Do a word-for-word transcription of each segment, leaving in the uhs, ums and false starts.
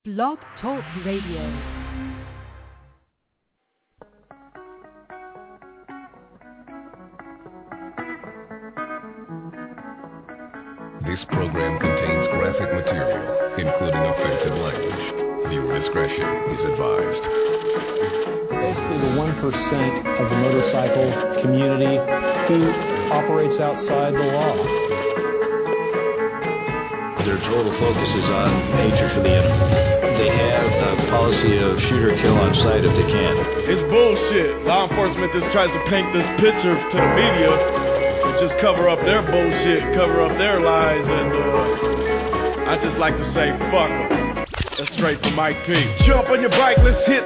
Blog Talk Radio. This program contains graphic material, including offensive language. Viewer discretion is advised. Basically the one percent of the motorcycle community who operates outside the law. Their total focus is on hatred for the enemy. They have a policy of shoot or kill on sight if they can. It's bullshit. Law enforcement just tries to paint this picture to the media and just cover up their bullshit, cover up their lies, and uh, I just like to say, fuck them. That's straight from Mike P. Jump on your bike, let's hit.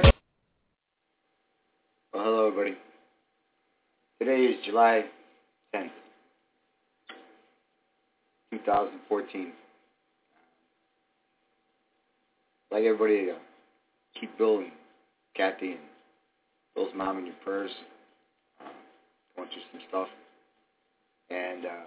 Well, hello, everybody. Today is July tenth, twenty fourteen. Like everybody, uh, keep Bill and Kathy and Bill's mom in your prayers. Uh, going through some stuff. And uh,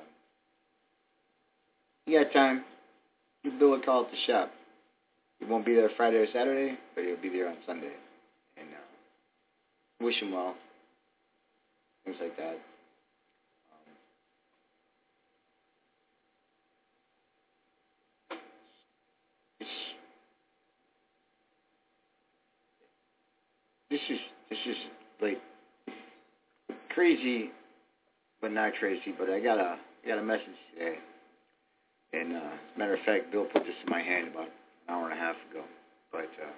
you got time, give Bill a call at the shop. He won't be there Friday or Saturday, but he'll be there on Sunday. And uh, wish him well. Things like that. Um, it's, this is this is like crazy, but not crazy. But I got a I got a message today, and uh, as a matter of fact, Bill put this in my hand about an hour and a half ago. But uh,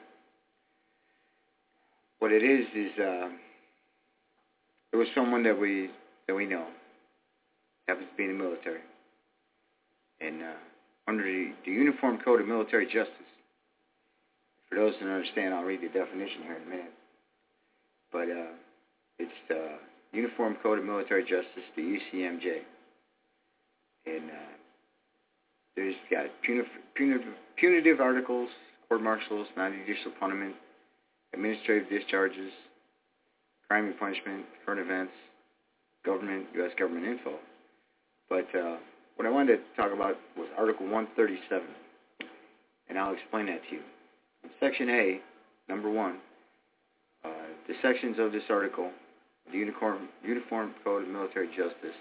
what it is is uh, it was someone that we that we know happens to be in the military, and uh, under the, the Uniform Code of Military Justice. For those who don't understand, I'll read the definition here in a minute. But uh, it's the Uniform Code of Military Justice, the U C M J. And uh, there's got punitive, punitive, punitive articles, court-martials, non-judicial punishment, administrative discharges, crime and punishment, current events, government, U S government info. But uh, what I wanted to talk about was Article one thirty-seven, and I'll explain that to you. In Section A, number one, uh, the sections of this article, the Uniform, Uniform Code of Military Justice,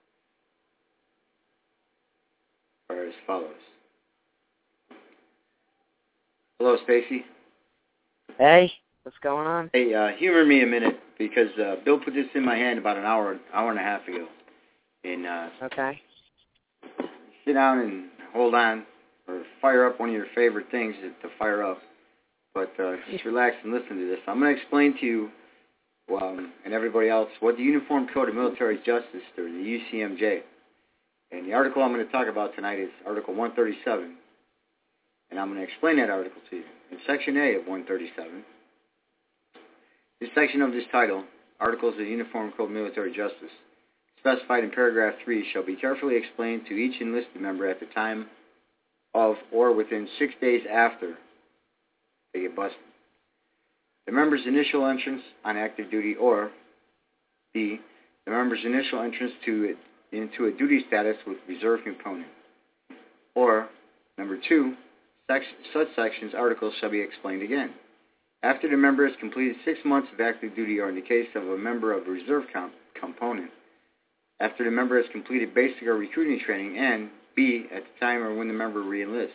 are as follows. Hello, Stacy. Hey, what's going on? Hey, uh, humor me a minute, because uh, Bill put this in my hand about an hour, hour and a half ago. And uh, okay. Sit down and hold on, or fire up one of your favorite things to, to fire up. But uh, just relax and listen to this. I'm going to explain to you um, and everybody else what the Uniform Code of Military Justice, or the U C M J. And the article I'm going to talk about tonight is Article one thirty-seven. And I'm going to explain that article to you. In Section A of one thirty-seven, this section of this title, Articles of the Uniform Code of Military Justice, specified in paragraph three, shall be carefully explained to each enlisted member at the time of or within six days after they get busted. The member's initial entrance on active duty, or B, the member's initial entrance to it, into a duty status with reserve component, or number two, sex, such sections articles shall be explained again after the member has completed six months of active duty, or in the case of a member of a reserve comp- component, after the member has completed basic or recruiting training, and B, at the time or when the member re-enlists.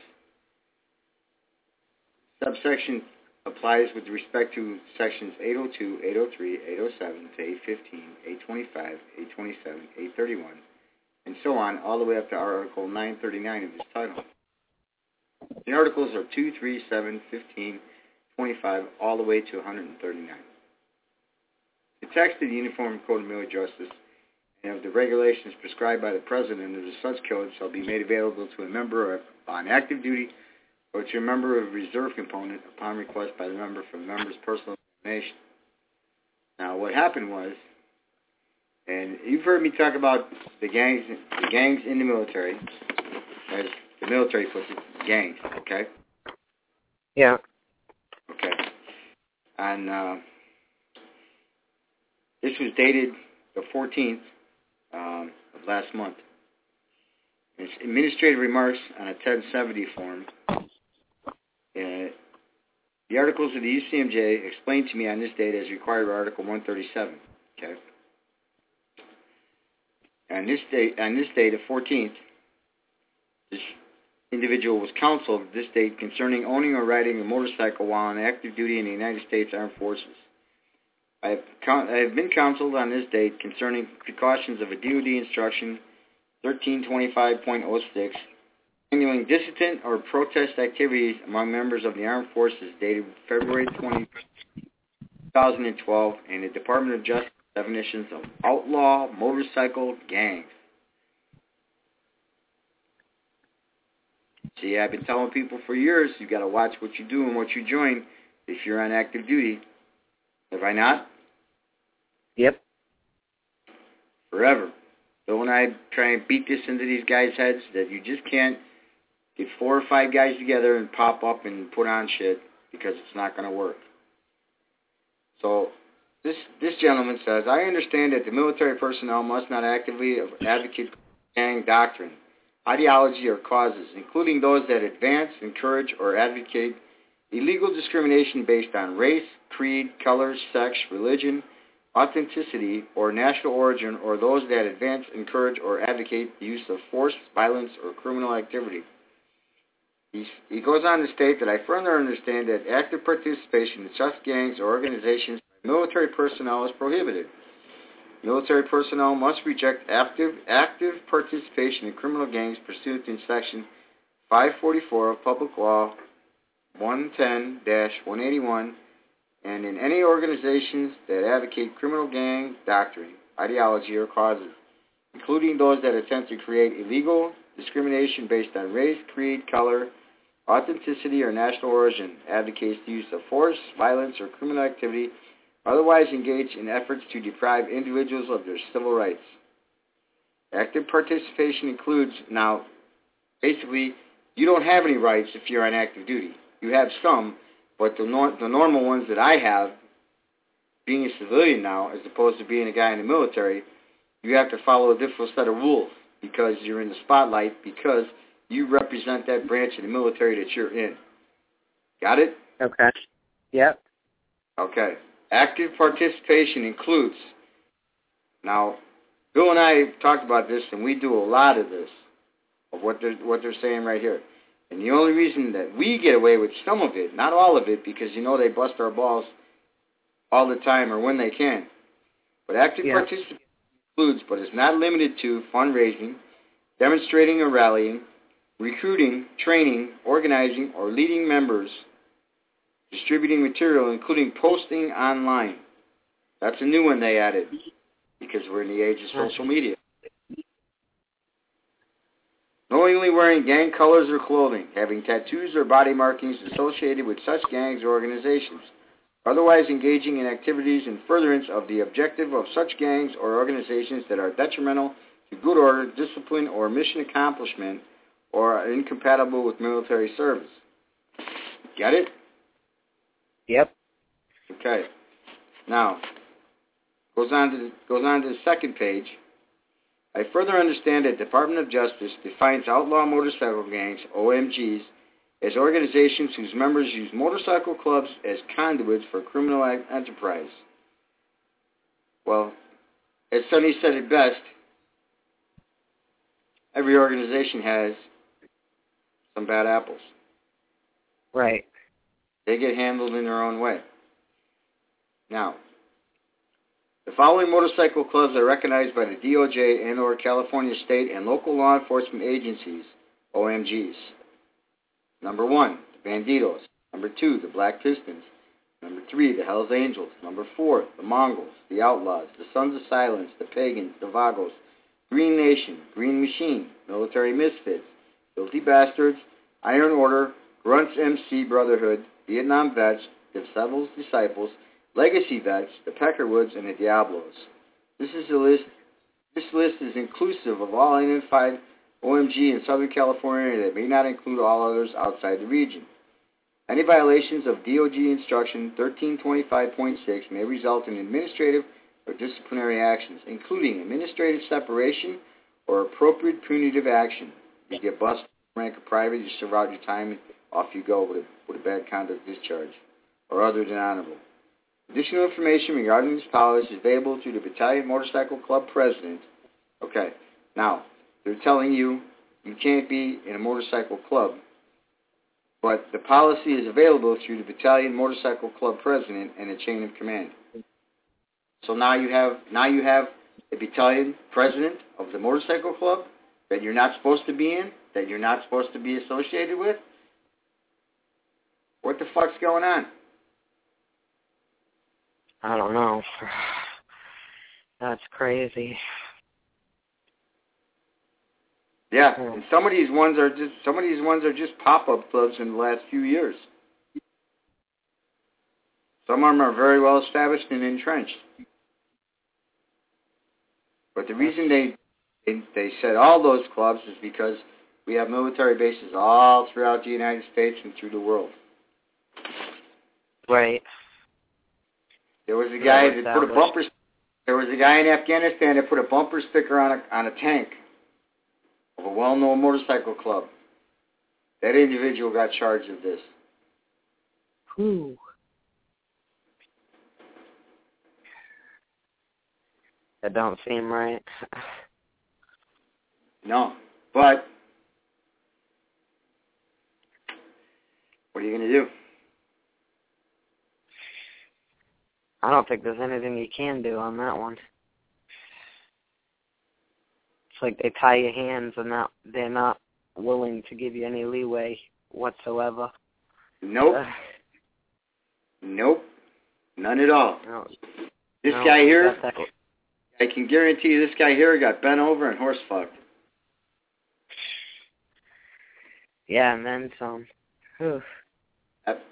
Subsection applies with respect to sections eight oh two, eight oh three, eight oh seven to eight fifteen, eight twenty-five, eight twenty-seven, eight thirty-one, and so on, all the way up to Article nine thirty-nine of this title. The articles are two, three, seven, fifteen, twenty-five, all the way to one thirty-nine. The text of the Uniform Code of Military Justice and of the regulations prescribed by the President of the such code shall be made available to a member on active duty or to a member of a reserve component upon request by the member for the member's personal information. Now, what happened was, and you've heard me talk about the gangs, the gangs in the military, as the military puts it, gangs, okay? Yeah. Okay. And uh, this was dated the fourteenth um, of last month. It's administrative remarks on a ten seventy form. Uh, The articles of the U C M J explained to me on this date as required by Article one thirty-seven. Okay. On this date, on this date, the fourteenth, this individual was counseled this date concerning owning or riding a motorcycle while on active duty in the United States Armed Forces. I have, con- I have been counseled on this date concerning precautions of a D O D instruction thirteen twenty-five point oh six, continuing dissident or protest activities among members of the Armed Forces dated February twentieth, twenty twelve, and the Department of Justice definitions of outlaw motorcycle gangs. See, I've been telling people for years, you got to watch what you do and what you join if you're on active duty. Have I not? Yep. Forever. So when I try and beat this into these guys' heads that you just can't get four or five guys together and pop up and put on shit because it's not going to work. So this this gentleman says, I understand that the military personnel must not actively advocate gang doctrine, ideology, or causes, including those that advance, encourage, or advocate illegal discrimination based on race, creed, color, sex, religion, authenticity, or national origin, or those that advance, encourage, or advocate the use of force, violence, or criminal activity. He, he goes on to state that I further understand that active participation in such gangs or organizations by military personnel is prohibited. Military personnel must reject active, active participation in criminal gangs pursuant to Section five forty-four of Public Law one ten dash one eighty-one, and in any organizations that advocate criminal gang doctrine, ideology, or causes, including those that attempt to create illegal discrimination based on race, creed, color, authenticity, or national origin, advocates the use of force, violence, or criminal activity, otherwise engage in efforts to deprive individuals of their civil rights. Active participation includes, now, basically, you don't have any rights if you're on active duty. You have some, but the, nor- the normal ones that I have, being a civilian now, as opposed to being a guy in the military, you have to follow a different set of rules because you're in the spotlight, because you represent that branch of the military that you're in. Got it? Okay. Yep. Okay. Active participation includes, now, Bill and I talked about this, and we do a lot of this, of what they're, what they're saying right here. And the only reason that we get away with some of it, not all of it, because, you know, they bust our balls all the time or when they can. But active yeah. participation includes, but is not limited to, fundraising, demonstrating or rallying, recruiting, training, organizing, or leading members, distributing material, including posting online. That's a new one they added because we're in the age of social media. Knowingly wearing gang colors or clothing, having tattoos or body markings associated with such gangs or organizations, otherwise engaging in activities in furtherance of the objective of such gangs or organizations that are detrimental to good order, discipline, or mission accomplishment, or are incompatible with military service. Get it? Yep. Okay. Now, goes on to the, goes on to the second page. I further understand that the Department of Justice defines outlaw motorcycle gangs, O M Gs, as organizations whose members use motorcycle clubs as conduits for criminal enterprise. Well, as Sonny said it best, every organization has some bad apples. Right. They get handled in their own way. Now, the following motorcycle clubs are recognized by the D O J and or California state and local law enforcement agencies, O M Gs. Number one, the Bandidos. Number two, the Black Pistons. Number three, the Hells Angels. Number four, the Mongols, the Outlaws, the Sons of Silence, the Pagans, the Vagos, Green Nation, Green Machine, Military Misfits, Filthy Bastards, Iron Order, Grunts M C Brotherhood, Vietnam Vets, the Devil's Disciples, Legacy Vets, the Peckerwoods, and the Diablos. This is a list. This list is inclusive of all identified O M G in Southern California that may not include all others outside the region. Any violations of D O G Instruction thirteen twenty-five point six may result in administrative or disciplinary actions, including administrative separation or appropriate punitive action. You get busted, rank a private, you serve out your time, and off you go with a, with a bad conduct discharge. or other than honorable. Additional information regarding this policy is available through the Battalion Motorcycle Club President. Okay, now, they're telling you you can't be in a motorcycle club, but the policy is available through the Battalion Motorcycle Club President and a chain of command. So now you have now you have a battalion president of the motorcycle club that you're not supposed to be in, that you're not supposed to be associated with. What the fuck's going on? I don't know. That's crazy. Yeah, and some of these ones are just some of these ones are just pop-up clubs in the last few years. Some of them are very well established and entrenched. But the reason they, they they said all those clubs is because we have military bases all throughout the United States and through the world. Right. There was a guy that put a bumper. There was a guy in Afghanistan that put a bumper sticker on a on a tank of a well-known motorcycle club. That individual got charged of this. Whew. That don't seem right. No, but what are you going to do? I don't think there's anything you can do on that one. It's like they tie your hands and not, they're not willing to give you any leeway whatsoever. Nope. Uh, nope. None at all. No, this no, guy here, that, I can guarantee you this guy here got bent over and horse fucked. Yeah, and then some. Whew. Yep.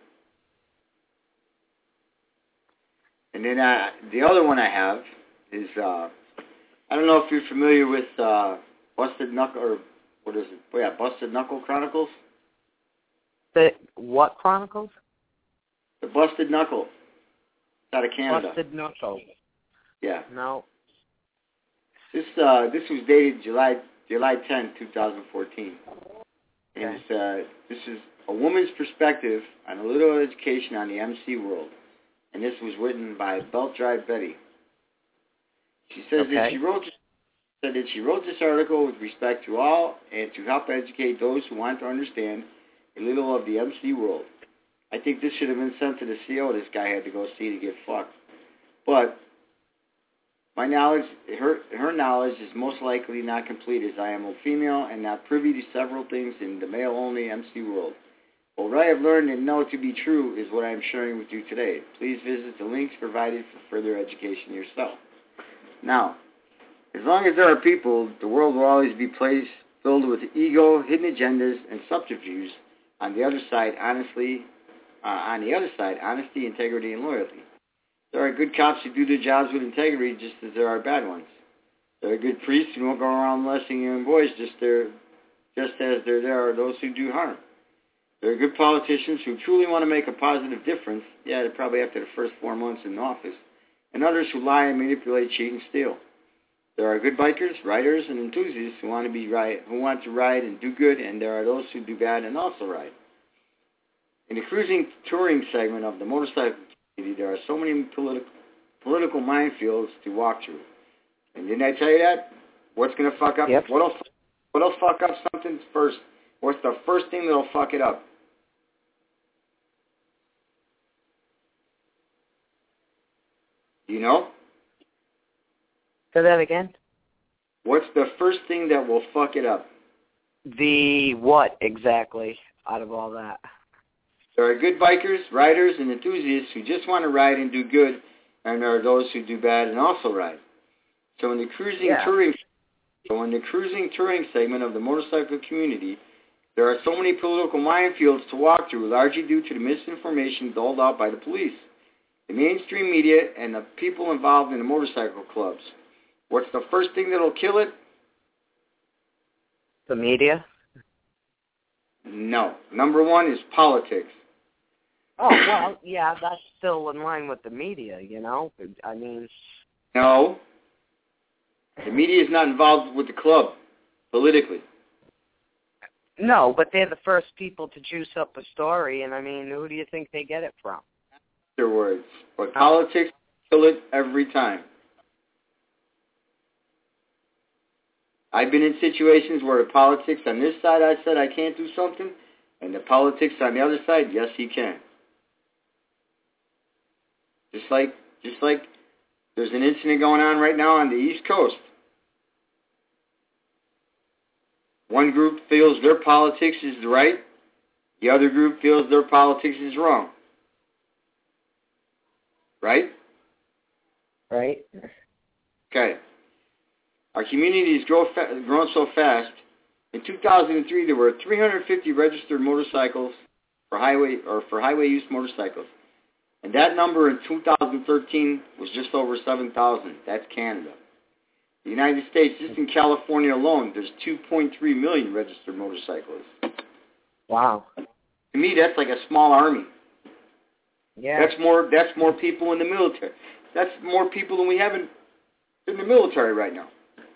And then uh, the other one I have is, uh, I don't know if you're familiar with uh, Busted Knuckle, or what is it? Oh, yeah, Busted Knuckle Chronicles. The what Chronicles? The Busted Knuckle. It's out of Canada. Busted Knuckle. Yeah. No. This uh, this was dated July July tenth, twenty fourteen. And Okay. it's, uh, this is a woman's perspective on a little education on the M C world. And this was written by Belt Drive Betty. She says Okay. that she wrote said that she wrote this article with respect to all and to help educate those who want to understand a little of the M C world. I think this should have been sent to the C O this guy had to go see to get fucked. But my knowledge, her her knowledge is most likely not complete, as I am a female and not privy to several things in the male-only M C world. But what I have learned and know to be true is what I am sharing with you today. Please visit the links provided for further education yourself. Now, as long as there are people, the world will always be placed filled with ego, hidden agendas, and subterfuge. On the other side, honestly, uh, on the other side, honesty, integrity, and loyalty. There are good cops who do their jobs with integrity, just as there are bad ones. There are good priests who don't go around molesting young boys, just there, just as there there are those who do harm. There are good politicians who truly want to make a positive difference. Yeah, they're probably after the first four months in office, and others who lie and manipulate, cheat, and steal. There are good bikers, riders, and enthusiasts who want to be ride, who want to ride and do good, and there are those who do bad and also ride. In the cruising touring segment of the motorcycle community, there are so many politi- political minefields to walk through. And didn't I tell you that? What's going to fuck up? Yep. What'll what'll fuck up something first? What's the first thing that'll fuck it up? Do you know? Say that again? What's the first thing that will fuck it up? The what exactly out of all that? There are good bikers, riders, and enthusiasts who just want to ride and do good, and there are those who do bad and also ride. So in the cruising Yeah. touring, so in the cruising touring segment of the motorcycle community, there are so many political minefields to walk through, largely due to the misinformation doled out by the police, the mainstream media, and the people involved in the motorcycle clubs. What's the first thing that'll kill it? The media? No. Number one is politics. Oh, well, yeah, that's still in line with the media, you know? I mean... No. The media is not involved with the club, politically. No, but they're the first people to juice up a story, and I mean, who do you think they get it from? their words, but politics kill it every time. I've been in situations where the politics on this side, I said I can't do something, and the politics on the other side, yes, he can. Just like, just like there's an incident going on right now on the East Coast. One group feels their politics is right. The other group feels their politics is wrong. Right? Right. Okay. Our community has grow fa- grown so fast. In two thousand three, there were three hundred fifty registered motorcycles for highway or for highway use motorcycles, and that number in two thousand thirteen was just over seven thousand. That's Canada. The United States, just in California alone, there's two point three million registered motorcyclists. Wow. To me, that's like a small army. Yeah. That's more. That's more people in the military. That's more people than we have in, in the military right now.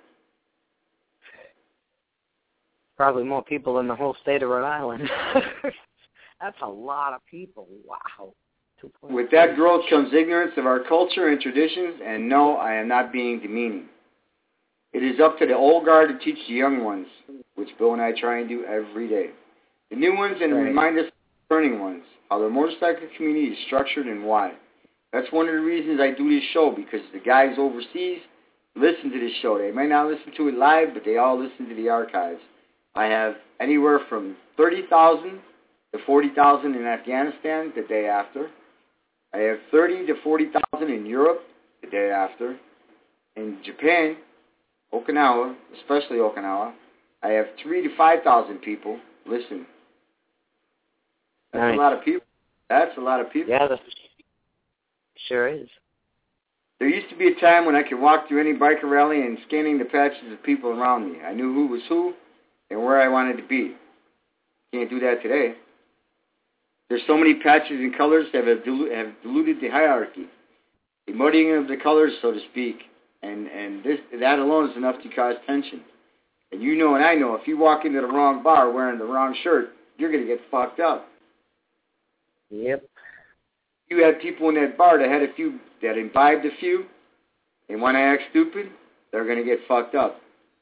Probably more people in the whole state of Rhode Island. That's a lot of people. Wow. With that growth comes ignorance of our culture and traditions, and no, I am not being demeaning. It is up to the old guard to teach the young ones, which Bill and I try and do every day. The new ones and right. remind us of the turning ones, how the motorcycle community is structured and why. That's one of the reasons I do this show, because the guys overseas listen to this show. They may not listen to it live, but they all listen to the archives. I have anywhere from thirty thousand to forty thousand in Afghanistan the day after. I have thirty to forty thousand in Europe the day after. In Japan, Okinawa, especially Okinawa, I have three to five thousand people listen. That's nice. a lot of people. That's a lot of people. Yeah, that sure is. There used to be a time when I could walk through any biker rally and scanning the patches of people around me. I knew who was who and where I wanted to be. Can't do that today. There's so many patches and colors that have, dilu- have diluted the hierarchy, the muddying of the colors, so to speak, and and this that alone is enough to cause tension. And you know and I know, if you walk into the wrong bar wearing the wrong shirt, you're going to get fucked up. Yep. You had people in that bar that had a few, that imbibed a few, and when I act stupid, they're going to get fucked up.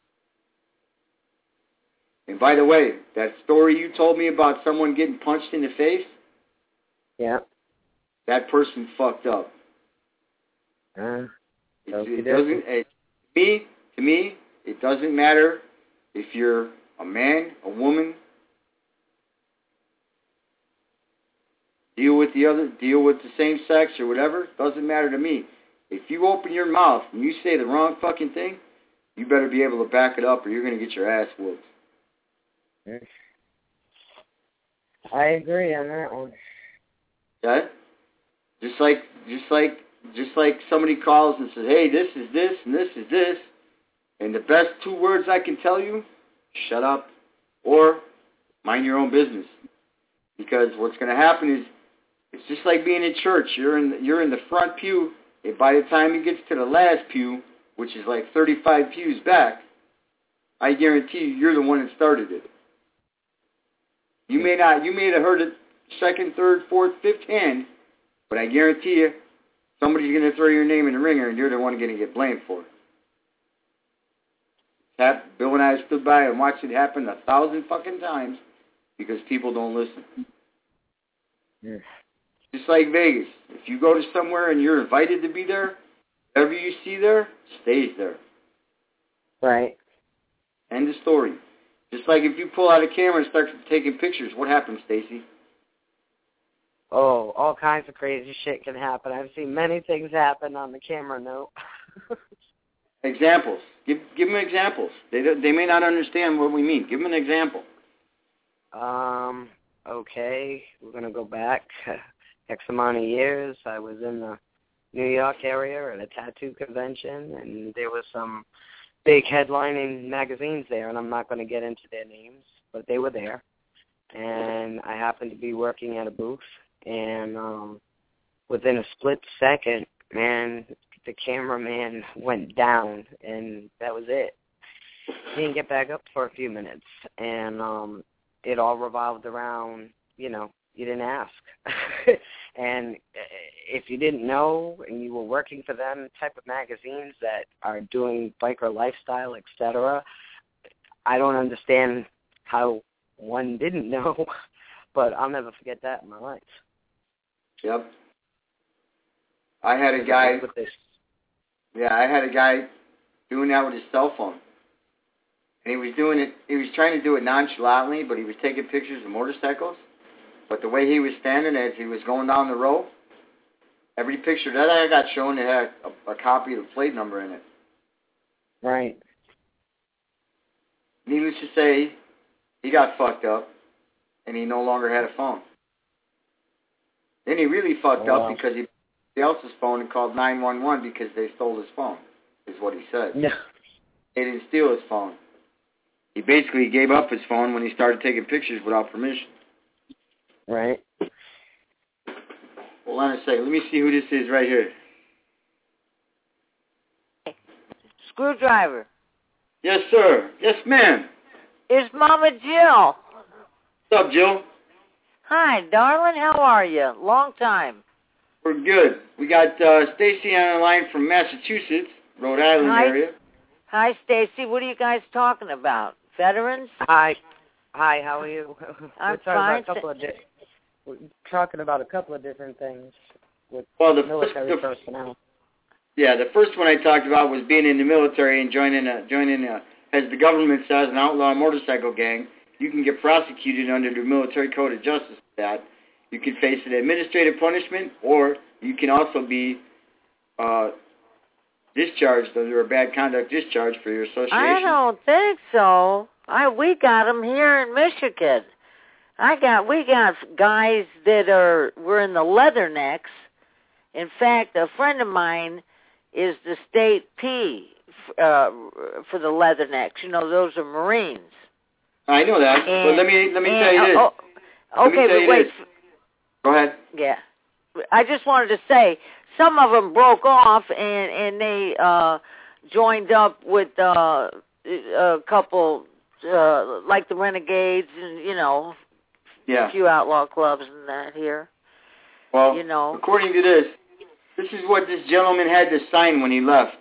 And by the way, that story you told me about someone getting punched in the face, yeah, that person fucked up. Uh, it, it doesn't. It, me, to me, it doesn't matter if you're a man, a woman. Deal with the other, deal with the same sex or whatever. Doesn't matter to me. If you open your mouth and you say the wrong fucking thing, you better be able to back it up, or you're going to get your ass whooped. I agree on that one. Okay? Just like, just like, just like somebody calls and says, "Hey, this is this and this is this," and the best two words I can tell you: shut up, or mind your own business. Because what's going to happen is, it's just like being in church. You're in, the, you're in the front pew, and by the time it gets to the last pew, which is like thirty-five pews back, I guarantee you, you're the one that started it. You may not, you may have heard it second, third, fourth, fifth hand, but I guarantee you, somebody's going to throw your name in the ringer, and you're the one going to get blamed for it. That, Bill and I stood by and watched it happen a thousand fucking times because people don't listen. Yeah. Just like Vegas. If you go to somewhere and you're invited to be there, whatever you see there, stays there. Right. End of story. Just like if you pull out a camera and start taking pictures, what happens, Stacy? Oh, all kinds of crazy shit can happen. I've seen many things happen on the camera note. Examples. Give give them examples. They they may not understand what we mean. Give them an example. Um. Okay, we're gonna go back X amount of years. I was in the New York area at a tattoo convention, and there was some big headlining magazines there, and I'm not going to get into their names, but they were there. And I happened to be working at a booth, and um, within a split second, man, the cameraman went down, and that was it. He didn't get back up for a few minutes, and um, it all revolved around, you know, you didn't ask. And if you didn't know and you were working for them type of magazines that are doing biker lifestyle, et cetera, I don't understand how one didn't know, but I'll never forget that in my life. Yep. I had a guy, with this. yeah, I had a guy doing that with his cell phone. And he was doing it, he was trying to do it nonchalantly, but he was taking pictures of motorcycles. But the way he was standing as he was going down the road, every picture that I got shown, it had a, a copy of the plate number in it. Right. Needless to say, he got fucked up, and he no longer had a phone. Then he really fucked oh, wow. up because he somebody else's phone and called nine one one because they stole his phone, is what he said. Yeah. They didn't steal his phone. He basically gave up his phone when he started taking pictures without permission. Right. Hold on a second. Let me see who this is right here. Screwdriver. Yes, sir. Yes, ma'am. It's Mama Jill. What's up, Jill? Hi, darling. How are you? Long time. We're good. We got uh, Stacy on the line from Massachusetts, Rhode Island Hi. area. Hi, Stacy. What are you guys talking about? Veterans? Hi. Hi, how are you? I'm we're talking fine. About a couple of di- we're talking about a couple of different things with well, the military first, the, personnel. Yeah, the first one I talked about was being in the military and joining, a, joining a, as the government says, an outlaw motorcycle gang. You can get prosecuted under the Military Code of Justice for that. You can face an administrative punishment, or you can also be uh, discharged under a bad conduct discharge for your association. I don't think so. I we got them here in Michigan. I got we got guys that are we're in the Leathernecks. In fact, a friend of mine is the state P uh, for the Leathernecks. You know, those are Marines. I know that, and, but let me let me and, tell you this. Oh, okay, but wait. This. Go ahead. Yeah, I just wanted to say some of them broke off and and they uh, joined up with uh, a couple uh, like the Renegades and you know yeah. a few outlaw clubs and that here. Well, you know, according to this, this is what this gentleman had to sign when he left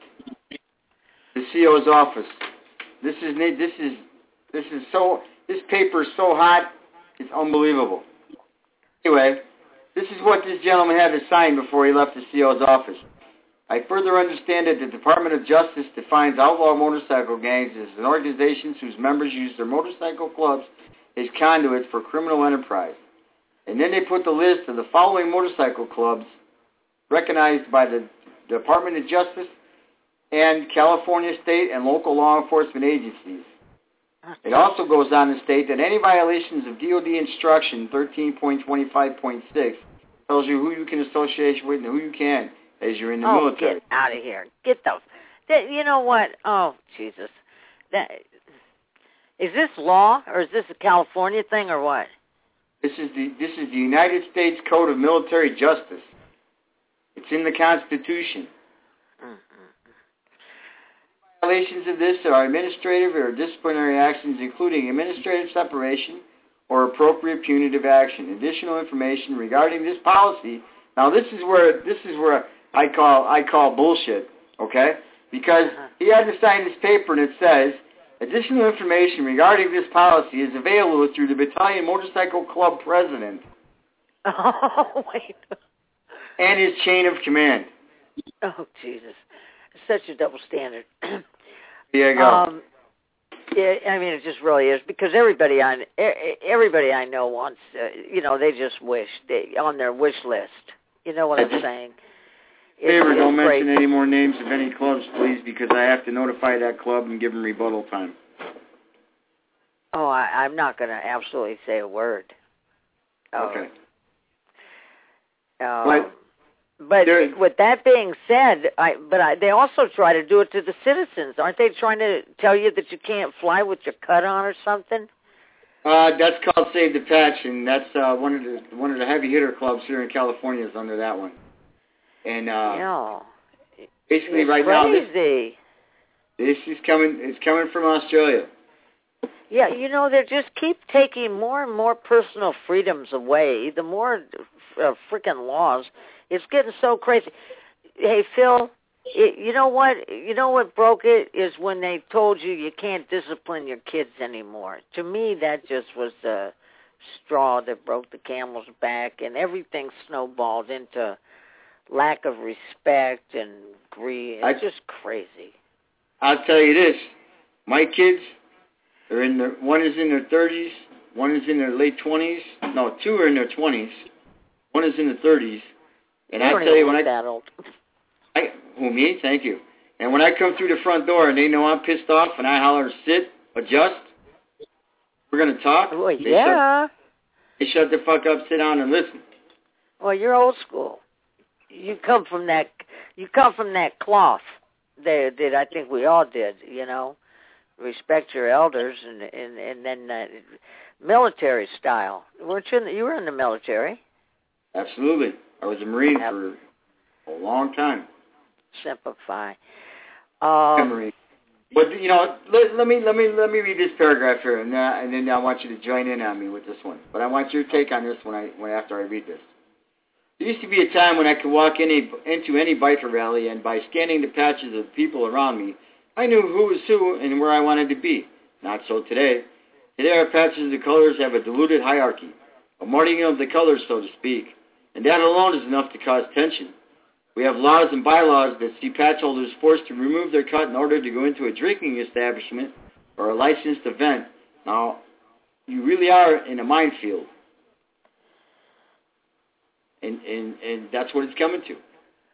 the C O's office. This is this is this is so this paper is so hot, it's unbelievable. Anyway, this is what this gentleman had to sign before he left the C O's office. I further understand that the Department of Justice defines outlaw motorcycle gangs as an organization whose members use their motorcycle clubs as conduits for criminal enterprise. And then they put the list of the following motorcycle clubs recognized by the Department of Justice and California state and local law enforcement agencies. It also goes on to state that any violations of D O D instruction thirteen point twenty-five point six tells you who you can associate with and who you can't as you're in the oh, military. Get out of here. Get the... That, you know what? Oh, Jesus. That, is this law or is this a California thing or what? This is the this is the United States Code of Military Justice. It's in the Constitution. Mm-hmm. Violations of this are administrative or disciplinary actions, including administrative separation or appropriate punitive action. Additional information regarding this policy. Now, this is where this is where I call I call bullshit. Okay, because uh-huh. he had to sign this paper and it says additional information regarding this policy is available through the Battalion Motorcycle Club president. Oh wait. And his chain of command. Oh Jesus. Such a double standard. There you go. Um, yeah, I mean, it just really is because everybody I everybody I know wants, uh, you know, they just wish they on their wish list. You know what I'm saying? Favor, don't great. mention any more names of any clubs, please, because I have to notify that club and give them rebuttal time. Oh, I, I'm not going to absolutely say a word. Okay. Uh, but But there, with that being said, I but I, they also try to do it to the citizens. Aren't they trying to tell you that you can't fly with your cut on or something? Uh, that's called Save the Patch, and that's uh, one of the one of the heavy hitter clubs here in California is under that one. And uh, yeah. basically, it's right crazy. now, this, this is coming. It's coming from Australia. Yeah, you know, they just keep taking more and more personal freedoms away. The more uh, freaking laws. It's getting so crazy. Hey, Phil, it, you know what? You know what broke it is when they told you you can't discipline your kids anymore. To me, that just was the straw that broke the camel's back, and everything snowballed into lack of respect and greed. It's I, just crazy. I'll tell you this. My kids are in their, one is in their thirties, one is in their late twenties. No, two are in their twenties. One is in their thirties. And I tell you, when I... that old. I, who, me? Thank you. And when I come through the front door and they know I'm pissed off and I holler, sit, adjust, we're going to talk. Well, yeah. They shut, they shut the fuck up, sit down, and listen. Well, you're old school. You come from that, you come from that cloth that, that I think we all did, you know. Respect your elders, and and, and then uh, military style. Weren't you in the, you were in the military? Absolutely. I was a Marine yep. for a long time. Simplify. Um, but you know, let, let me let me let me read this paragraph here, and, uh, and then I want you to join in on me with this one. But I want your take on this when I when after I read this. There used to be a time when I could walk any, into any biker rally, and by scanning the patches of people around me, I knew who was who and where I wanted to be. Not so today. Today our patches of the colors have a diluted hierarchy, a muddying of the colors, so to speak, and that alone is enough to cause tension. We have laws and bylaws that see patch holders forced to remove their cut in order to go into a drinking establishment or a licensed event. Now, you really are in a minefield. And, and and that's what it's coming to.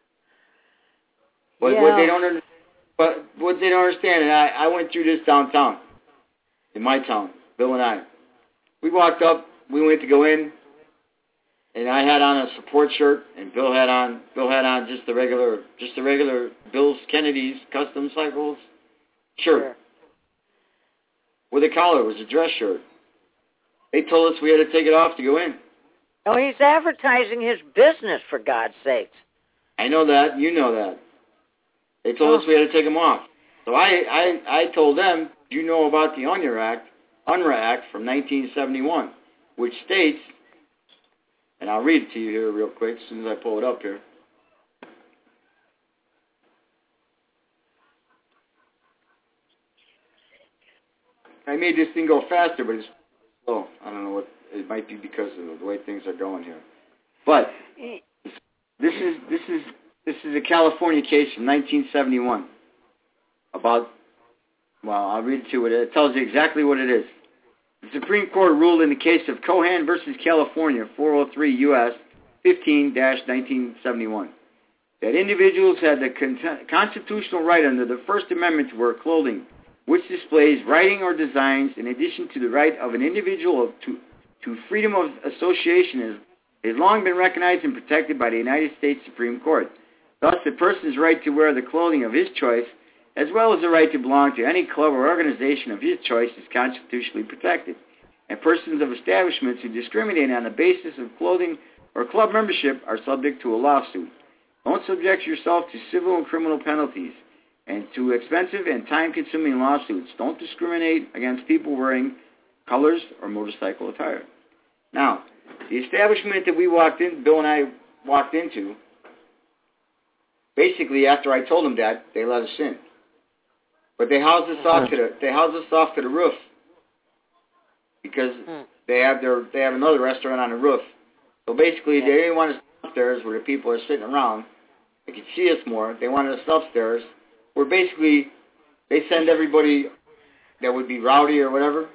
But yeah. what they don't understand, but what they don't understand, and I, I went through this downtown, in my town, Bill and I. We walked up, we went to go in, and I had on a support shirt, and Bill had on Bill had on just the regular, just the regular Bill's Kennedy's custom cycles shirt sure. with a collar. It was a dress shirt. They told us we had to take it off to go in. Oh, he's advertising his business, for God's sakes. I know that. You know that. They told oh. us we had to take them off. So I, I, I told them, you know about the U N R W Act, U N R W Act from nineteen seventy-one, which states, and I'll read it to you here real quick as soon as I pull it up here. I made this thing go faster, but it's slow. I don't know what. It might be because of the way things are going here. But this is this is this is a California case from nineteen seventy-one about, well, I'll read it to it. It tells you exactly what it is. The Supreme Court ruled in the case of Cohan versus California, four oh three U S fifteen dash nineteen seventy-one, that individuals had the con- constitutional right under the First Amendment to wear clothing which displays writing or designs in addition to the right of an individual to to freedom of association has, has long been recognized and protected by the United States Supreme Court. Thus, a person's right to wear the clothing of his choice, as well as the right to belong to any club or organization of his choice, is constitutionally protected. And persons of establishments who discriminate on the basis of clothing or club membership are subject to a lawsuit. Don't subject yourself to civil and criminal penalties and to expensive and time-consuming lawsuits. Don't discriminate against people wearing colors or motorcycle attire. Now, the establishment that we walked in, Bill and I walked into, basically after I told them that, they let us in. But they housed us off to the they housed us off to the roof because they have their they have another restaurant on the roof. So basically, they didn't want us upstairs where the people are sitting around. They could see us more. They wanted us upstairs, where basically they send everybody that would be rowdy or whatever.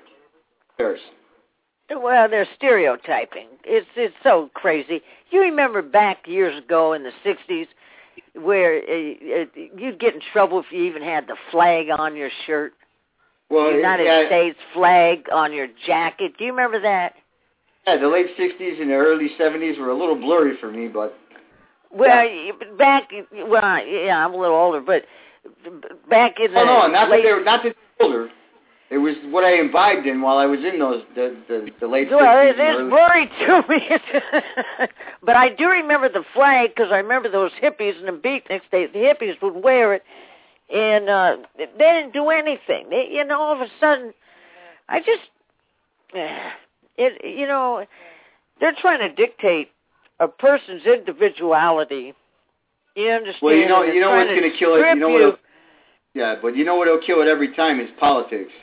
Well, they're stereotyping. It's it's so crazy. You remember back years ago in the sixties where uh, you'd get in trouble if you even had the flag on your shirt. Well, the United yeah, States flag on your jacket. Do you remember that? Yeah, the late sixties and the early seventies were a little blurry for me, but... Well, yeah. back... Well, yeah, I'm a little older, but back in the... Oh, no, not late, that they were, not that they were older. It was what I imbibed in while I was in those the the, the late. Well, it is blurry to me, but I do remember the flag because I remember those hippies and the beatniks. They the hippies would wear it, and uh, they didn't do anything. They, you know, all of a sudden, I just, it you know, they're trying to dictate a person's individuality. You understand? Well, you know, They're you know trying what's to going to kill it. You strip know you. what? Yeah, but you know what'll kill it every time is politics.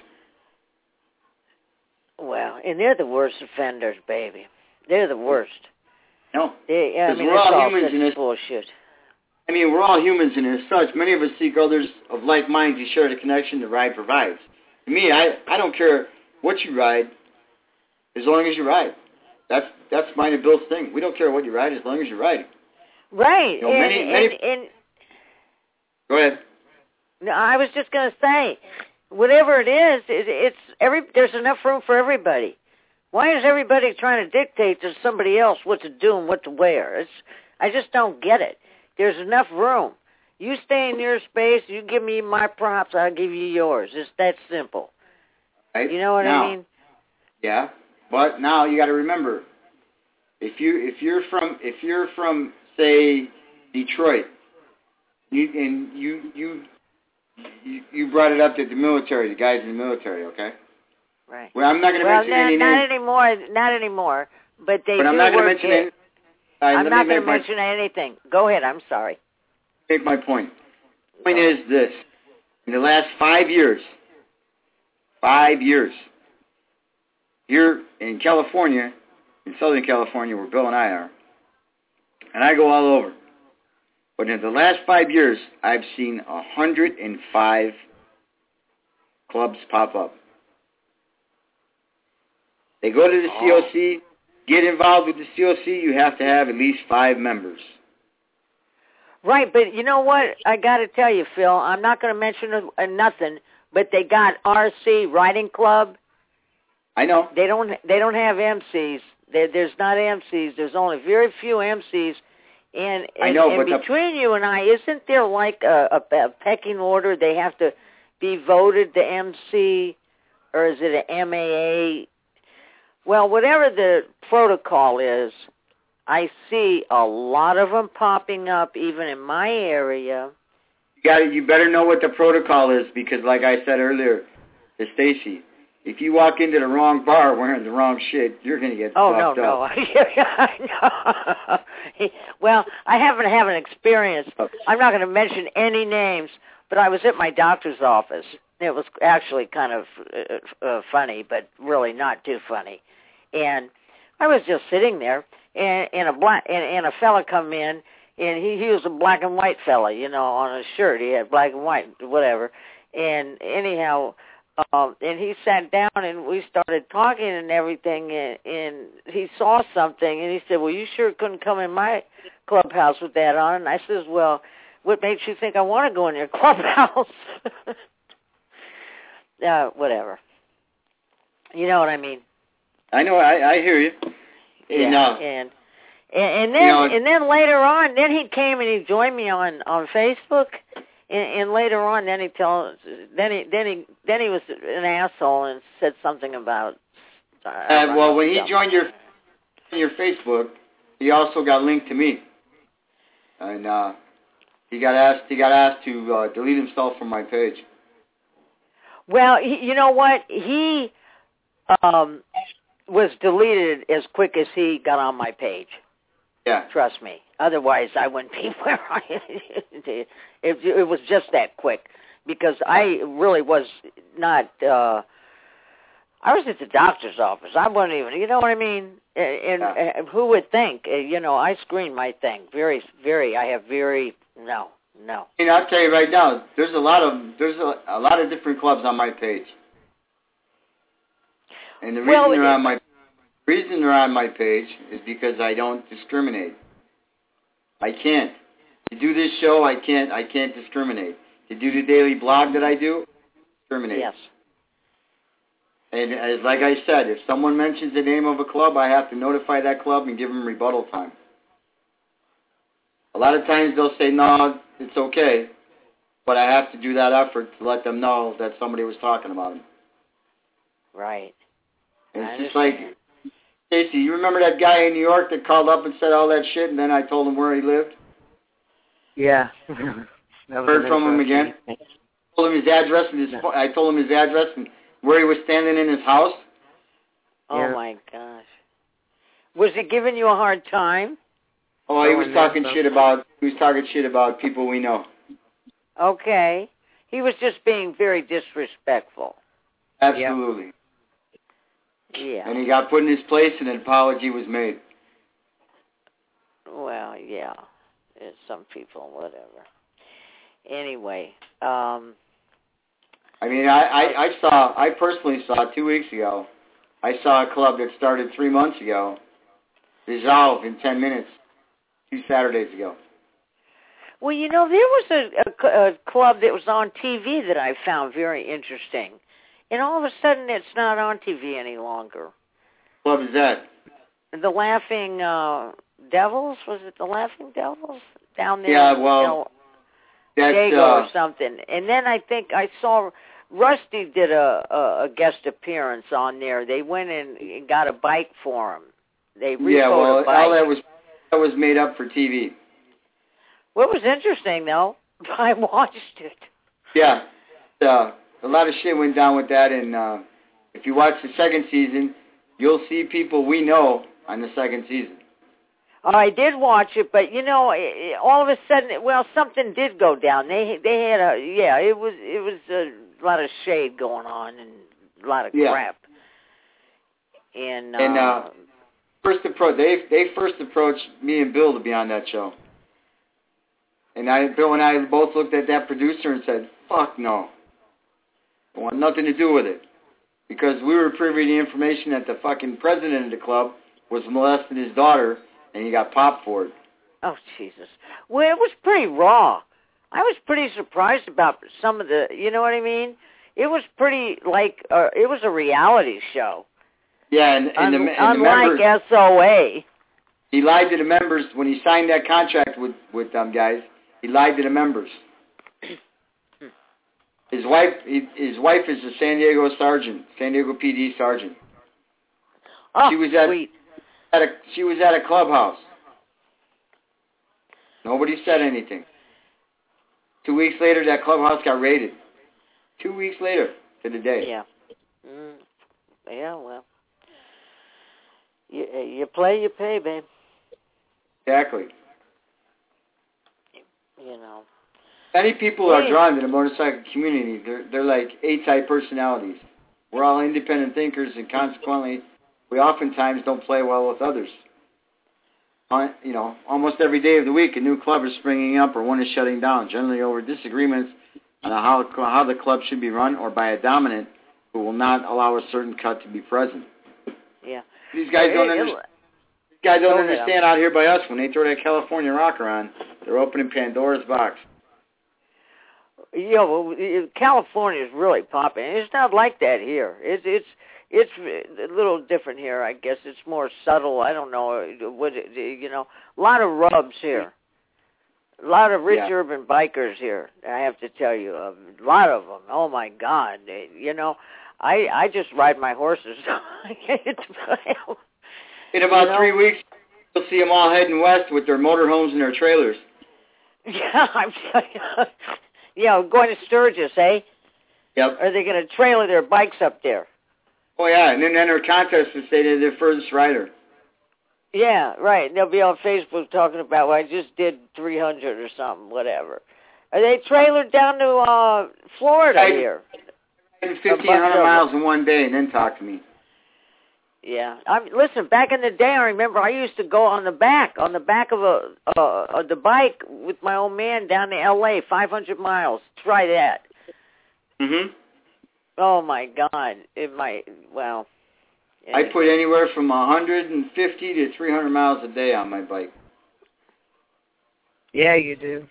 Well, and they're the worst offenders, baby. They're the worst. No, they, I mean, we're all all humans in this bullshit. I mean, we're all humans, and as such, many of us seek others of like mind to share the connection the ride provides. To me, I, I don't care what you ride, as long as you ride. That's that's mine and Bill's thing. We don't care what you ride, as long as you're riding. Right. You know, and, many, and, many... and, Go ahead. No, I was just going to say, whatever it is, it, it's every. There's enough room for everybody. Why is everybody trying to dictate to somebody else what to do and what to wear? It's, I just don't get it. There's enough room. You stay in your space, you give me my props, I'll give you yours. It's that simple. Right. You know what now, I mean? Yeah, but now you got to remember, if you if you're from if you're from say Detroit, you and you you you, you brought it up that the military, the guys in the military, okay? Right. Well, I'm not going to well, mention not, any not names. anymore. Not anymore. But they but do I'm not work going to mention it. any. Right, I'm let not me going to make mention my, anything. Go ahead. I'm sorry. Make my point. The point is this: in the last five years, five years, here in California, in Southern California, where Bill and I are, and I go all over. But in the last five years, I've seen one hundred five clubs pop up. They go to the C O C, get involved with the C O C, you have to have at least five members. Right, but you know what? I got to tell you, Phil, I'm not going to mention uh, nothing, but they got R C Riding Club. I know. They don't They don't have M Cs. There, there's not M Cs. There's only very few M Cs. And, and, I know, and but between the... you and I, isn't there like a, a, a pecking order? They have to be voted the M C, or is it an M A A? Well, whatever the protocol is, I see a lot of them popping up, even in my area. You got You better know what the protocol is, because like I said earlier to Stacy, if you walk into the wrong bar wearing the wrong shit, you're going to get oh, fucked no, up. no. Well, I haven't had an experience. I'm not going to mention any names, but I was at my doctor's office. It was actually kind of uh, uh, funny, but really not too funny. And I was just sitting there, and, and a black and, and a fella come in, and he, he was a black and white fella, you know, on his shirt. He had black and white, whatever. And anyhow, um, and he sat down, and we started talking and everything, and, and he saw something, and he said, well, you sure couldn't come in my clubhouse with that on. And I says, well, what makes you think I want to go in your clubhouse? uh, whatever. You know what I mean? I know, I, I hear you. And, yeah, uh, and, and and then you know, and then later on, then he came and he joined me on, on Facebook, and, and later on, then he told, then he then he then he was an asshole and said something about. Uh, uh, well, when he joined your your Facebook, he also got linked to me, and uh, he got asked he got asked to uh, delete himself from my page. Well, he, you know what he. Um, was deleted as quick as he got on my page. Yeah. Trust me. Otherwise, I wouldn't be where I it, it was just that quick, because I really was not, uh, I was at the doctor's office. I wasn't even, you know what I mean? And, yeah. and who would think, you know, I screen my thing. Very, very, I have very, no, no. And I'll tell you right now, there's a lot of, there's a, a lot of different clubs on my page. And the reason well, they're it, on my reason they're on my page is because I don't discriminate. I can't. To do this show, I can't. I can't discriminate. To do the daily blog that I do, discriminate. Yes. And as like I said, if someone mentions the name of a club, I have to notify that club and give them rebuttal time. A lot of times they'll say, no, it's okay, but I have to do that effort to let them know that somebody was talking about them. Right. And it's just like, Stacey, you remember that guy in New York that called up and said all that shit, and then I told him where he lived? Yeah. Heard from him again. I told him his address, and his, I told him his address and where he was standing in his house. Oh, yeah. my gosh. Was he giving you a hard time? Oh, he was talking shit about he was talking shit about people we know. Okay. He was just being very disrespectful. Absolutely. Yeah. And he got put in his place, and an apology was made. Well, yeah. There's some people, whatever. Anyway, um... I mean, I, I, I saw, I personally saw two weeks ago, I saw a club that started three months ago dissolve in ten minutes, two Saturdays ago. Well, you know, there was a, a, a club that was on T V that I found very interesting. And all of a sudden, it's not on T V any longer. What club is that? The Laughing uh, Devils? Was it the Laughing Devils? Down there? Yeah, well, you know, that's... Dago Uh, or something. And then I think I saw Rusty did a, a, a guest appearance on there. They went and got a bike for him. They repoed yeah, well, a bike. all that was, that was made up for T V. What was interesting, though, I watched it. Yeah. Uh, a lot of shit went down with that, and uh, if you watch the second season, you'll see people we know on the second season. Oh, I did watch it, but you know, all of a sudden, well, something did go down. They they had a yeah, it was it was a lot of shade going on and a lot of yeah. crap. And uh, and uh, first approach, they they first approached me and Bill to be on that show, and I Bill and I both looked at that producer and said, "Fuck no, I want nothing to do with it," because we were privy to the information that the fucking president of the club was molesting his daughter. And he got popped for it. Oh, Jesus. Well, it was pretty raw. I was pretty surprised about some of the, you know what I mean? It was pretty, like, uh, it was a reality show. Yeah, and, and, Un- the, and unlike the members... S O A. He lied to the members when he signed that contract with, with them guys. He lied to the members. His wife he, his wife is a San Diego sergeant, San Diego P D sergeant. Oh, she was at, sweet. At a, she was at a clubhouse. Nobody said anything. Two weeks later, that clubhouse got raided. Two weeks later to the day. Yeah. Mm. Yeah, well. You, you play, you pay, babe. Exactly. You know. Many people are drawn to the motorcycle community. They're, they're like A-type personalities. We're all independent thinkers, and consequently, we oftentimes don't play well with others. Uh, you know, almost every day of the week, a new club is springing up or one is shutting down, generally over disagreements on how, how the club should be run or by a dominant who will not allow a certain cut to be present. Yeah. These guys don't, under, these guys don't understand out here by us. When they throw that California rocker on, they're opening Pandora's box. You know, California is really popping. It's not like that here. It's it's it's a little different here, I guess. It's more subtle. I don't know what it, you know. A lot of rubs here. A lot of rich yeah. urban bikers here. I have to tell you, a lot of them. Oh my God! They, you know, I I just ride my horses. In about you know? three weeks, you'll see them all heading west with their motorhomes and their trailers. Yeah, I'm telling you. Yeah, going to Sturgis, eh? Yep. Or are they going to trailer their bikes up there? Oh, yeah, and then enter a contest to say they're the furthest rider. Yeah, right. They'll be on Facebook talking about, well, I just did three hundred or something, whatever. Are they trailered down to uh, Florida I, here? fifteen hundred miles in one day and then talk to me. Yeah. I mean, listen, back in the day, I remember I used to go on the back, on the back of a uh, of the bike with my old man down to L A, five hundred miles. Try that. Mm-hmm. Oh, my God. It might, well. I put anywhere from one hundred fifty to three hundred miles a day on my bike. Yeah, you do.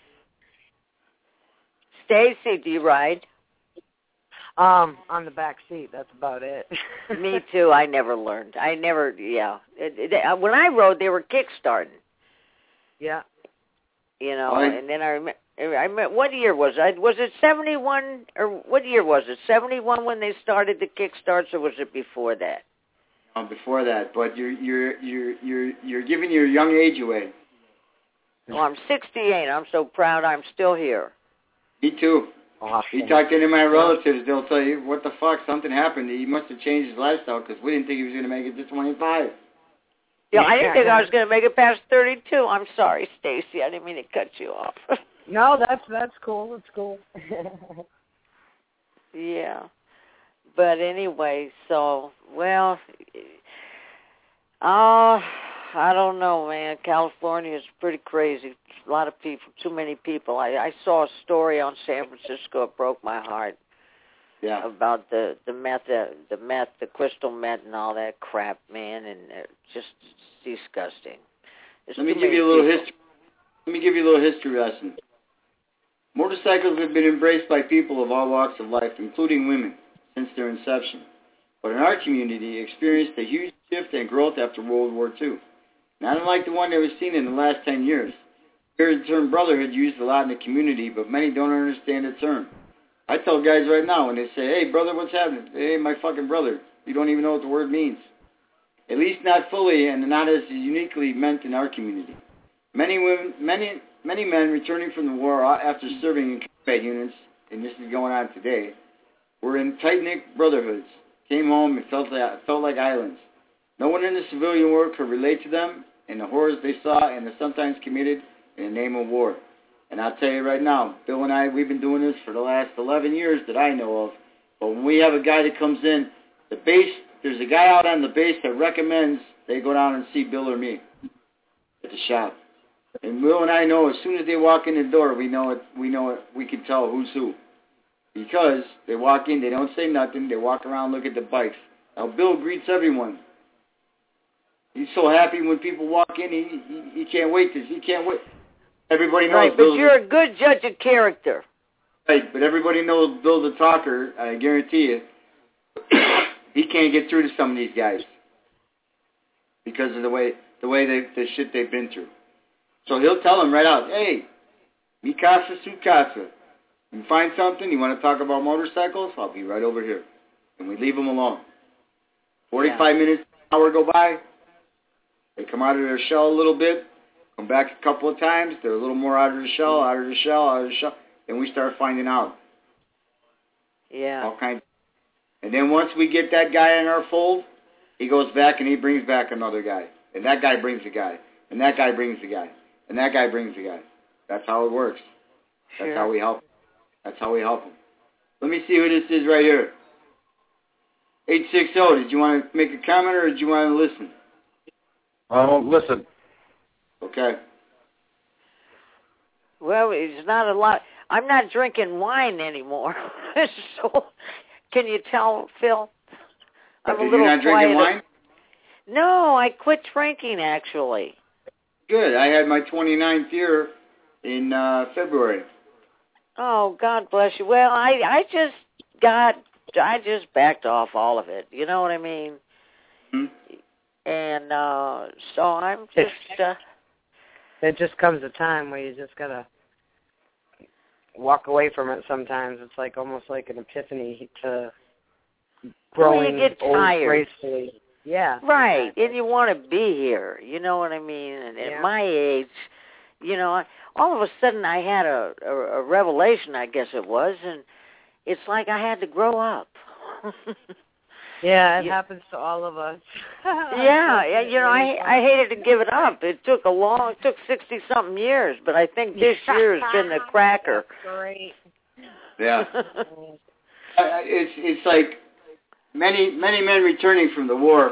Stacy, do you ride? Um, on the back seat. That's about it. Me too. I never learned. I never, yeah. It, it, when I rode, they were kick-starting. Yeah. You know, Right. and then I remember, I remember, what year was it? Was it seventy-one, or what year was it? seventy-one when they started the kick-starts, or was it before that? Oh, before that, but you're you're you're you're you're giving your young age away. Well, I'm sixty-eight. I'm so proud I'm still here. Me too. Awesome. You talk to any of my relatives, they'll tell you, what the fuck, something happened. He must have changed his lifestyle because we didn't think he was going to make it to twenty-five. Yeah, I didn't think I was going to make it past thirty-two. I'm sorry, Stacy. I didn't mean to cut you off. No, that's that's cool. That's cool. Yeah. But anyway, so, well, uh, I don't know, man. California is pretty crazy. A lot of people, too many people. I, I saw a story on San Francisco. It broke my heart. Yeah. About the the meth, uh, the meth, the crystal meth, and all that crap, man, and uh, just disgusting. There's Let me too give many you a little people. history. Let me give you a little history lesson. Motorcycles have been embraced by people of all walks of life, including women, since their inception. But in our community, experienced a huge shift and growth after World War Two. Not unlike the one that was seen in the last ten years. Here's the term brotherhood used a lot in the community, but many don't understand the term. I tell guys right now when they say, hey, brother, what's happening? Hey, my fucking brother. You don't even know what the word means. At least not fully and not as uniquely meant in our community. Many women, many, many men returning from the war after serving in combat units, and this is going on today, were in tight-knit brotherhoods, came home and felt like, felt like islands. No one in the civilian world could relate to them and the horrors they saw and the sometimes committed in the name of war. And I'll tell you right now, Bill and I, we've been doing this for the last eleven years that I know of. But when we have a guy that comes in, the base, there's a guy out on the base that recommends they go down and see Bill or me at the shop. And Bill and I know as soon as they walk in the door, we know it. We know it. We can tell who's who because they walk in, they don't say nothing, they walk around, look at the bikes. Now Bill greets everyone. He's so happy when people walk in. He he, he can't wait to. He can't wait. Everybody knows. Right, but Bill's you're a good judge of character. Right, but everybody knows Bill the talker. I guarantee you, he can't get through to some of these guys because of the way the way they the shit they've been through. So he'll tell them right out, hey, mi casa su casa. You find something, you want to talk about motorcycles, I'll be right over here. And we leave them alone. Forty-five yeah. minutes, an hour go by. They come out of their shell a little bit. Come back a couple of times. They're a little more out of the shell, out of the shell, out of the shell. Then we start finding out. Yeah. All kinds. And then once we get that guy in our fold, he goes back and he brings back another guy. And that guy brings a guy. And that guy brings the guy. And that guy brings the guy. That's how it works. That's sure. how we help. That's how we help them. Let me see who this is right here. eight six zero, did you want to make a comment or did you want to listen? Oh, listen. Okay. Well, it's not a lot. I'm not drinking wine anymore. So, can you tell, Phil? I'm Did a little you not drinking wine? No, I quit drinking, actually. Good. I had my twenty-ninth year in uh, February. Oh, God bless you. Well, I, I just got, I just backed off all of it. You know what I mean? Hmm? And uh, so I'm just... Uh, There just comes a time where you just got to walk away from it sometimes. It's like almost like an epiphany to growing well, you get old tired. gracefully. Yeah. Right, exactly. and you want to be here. You know what I mean? And at yeah. my age, you know, all of a sudden I had a, a, a revelation, I guess it was, and it's like I had to grow up. Yeah, it yeah. happens to all of us. yeah, yeah, you know, I I hated to give it up. It took a long, it took sixty something years, but I think this year's been the cracker. Great. Yeah. uh, it's it's like many many men returning from the war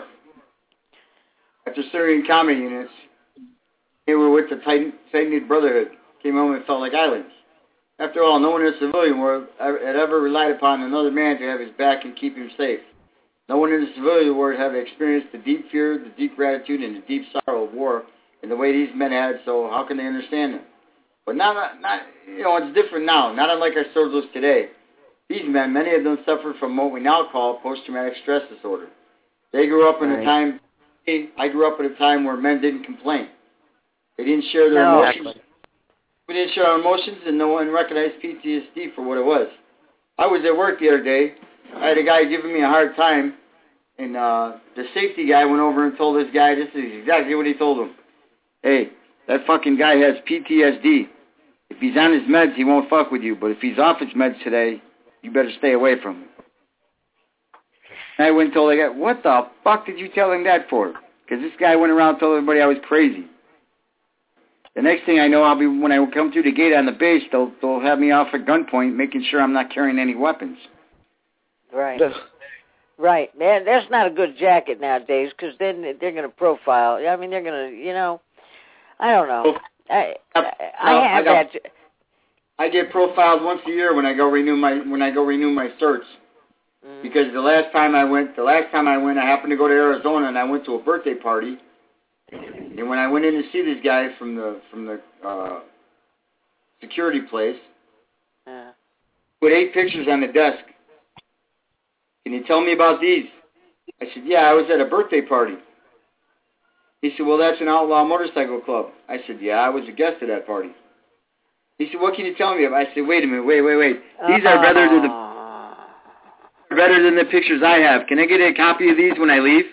after serving in combat units. They were with the tight knit brotherhood. Came home and felt like islands. After all, no one in the civilian world had ever relied upon another man to have his back and keep him safe. No one in the civilian world had experienced the deep fear, the deep gratitude, and the deep sorrow of war in the way these men had, so how can they understand them? But not, not, you know, it's different now, not unlike our soldiers today. These men, many of them suffered from what we now call post-traumatic stress disorder. They grew up in right. a time, I grew up at a time where men didn't complain. They didn't share their no, emotions. Exactly. We didn't share our emotions, and no one recognized P T S D for what it was. I was at work the other day. I had a guy giving me a hard time, and uh, the safety guy went over and told this guy, this is exactly what he told him. Hey, that fucking guy has P T S D. If he's on his meds, he won't fuck with you, but if he's off his meds today, you better stay away from him. And I went and told the guy, what the fuck did you tell him that for? because this guy went around telling everybody I was crazy. The next thing I know, I'll be when I come through the gate on the base, they'll they'll have me off at gunpoint, making sure I'm not carrying any weapons. Right. Right. Man, that's not a good jacket nowadays, because then they're going to profile. I mean, they're going to, you know, I don't know. I I, I have I got, that. I get profiled once a year when I go renew my when I go renew my certs. Mm. Because the last time I went, the last time I went, I happened to go to Arizona and I went to a birthday party. And when I went in to see this guy from the from the uh, security place, uh. put eight pictures on the desk. Can you tell me about these? I said, yeah, I was at a birthday party. He said, well, that's an outlaw motorcycle club. I said, yeah, I was a guest at that party. He said, what can you tell me about? I said, wait a minute, wait, wait, wait. These uh-huh. are better than the better than the pictures I have. Can I get a copy of these when I leave?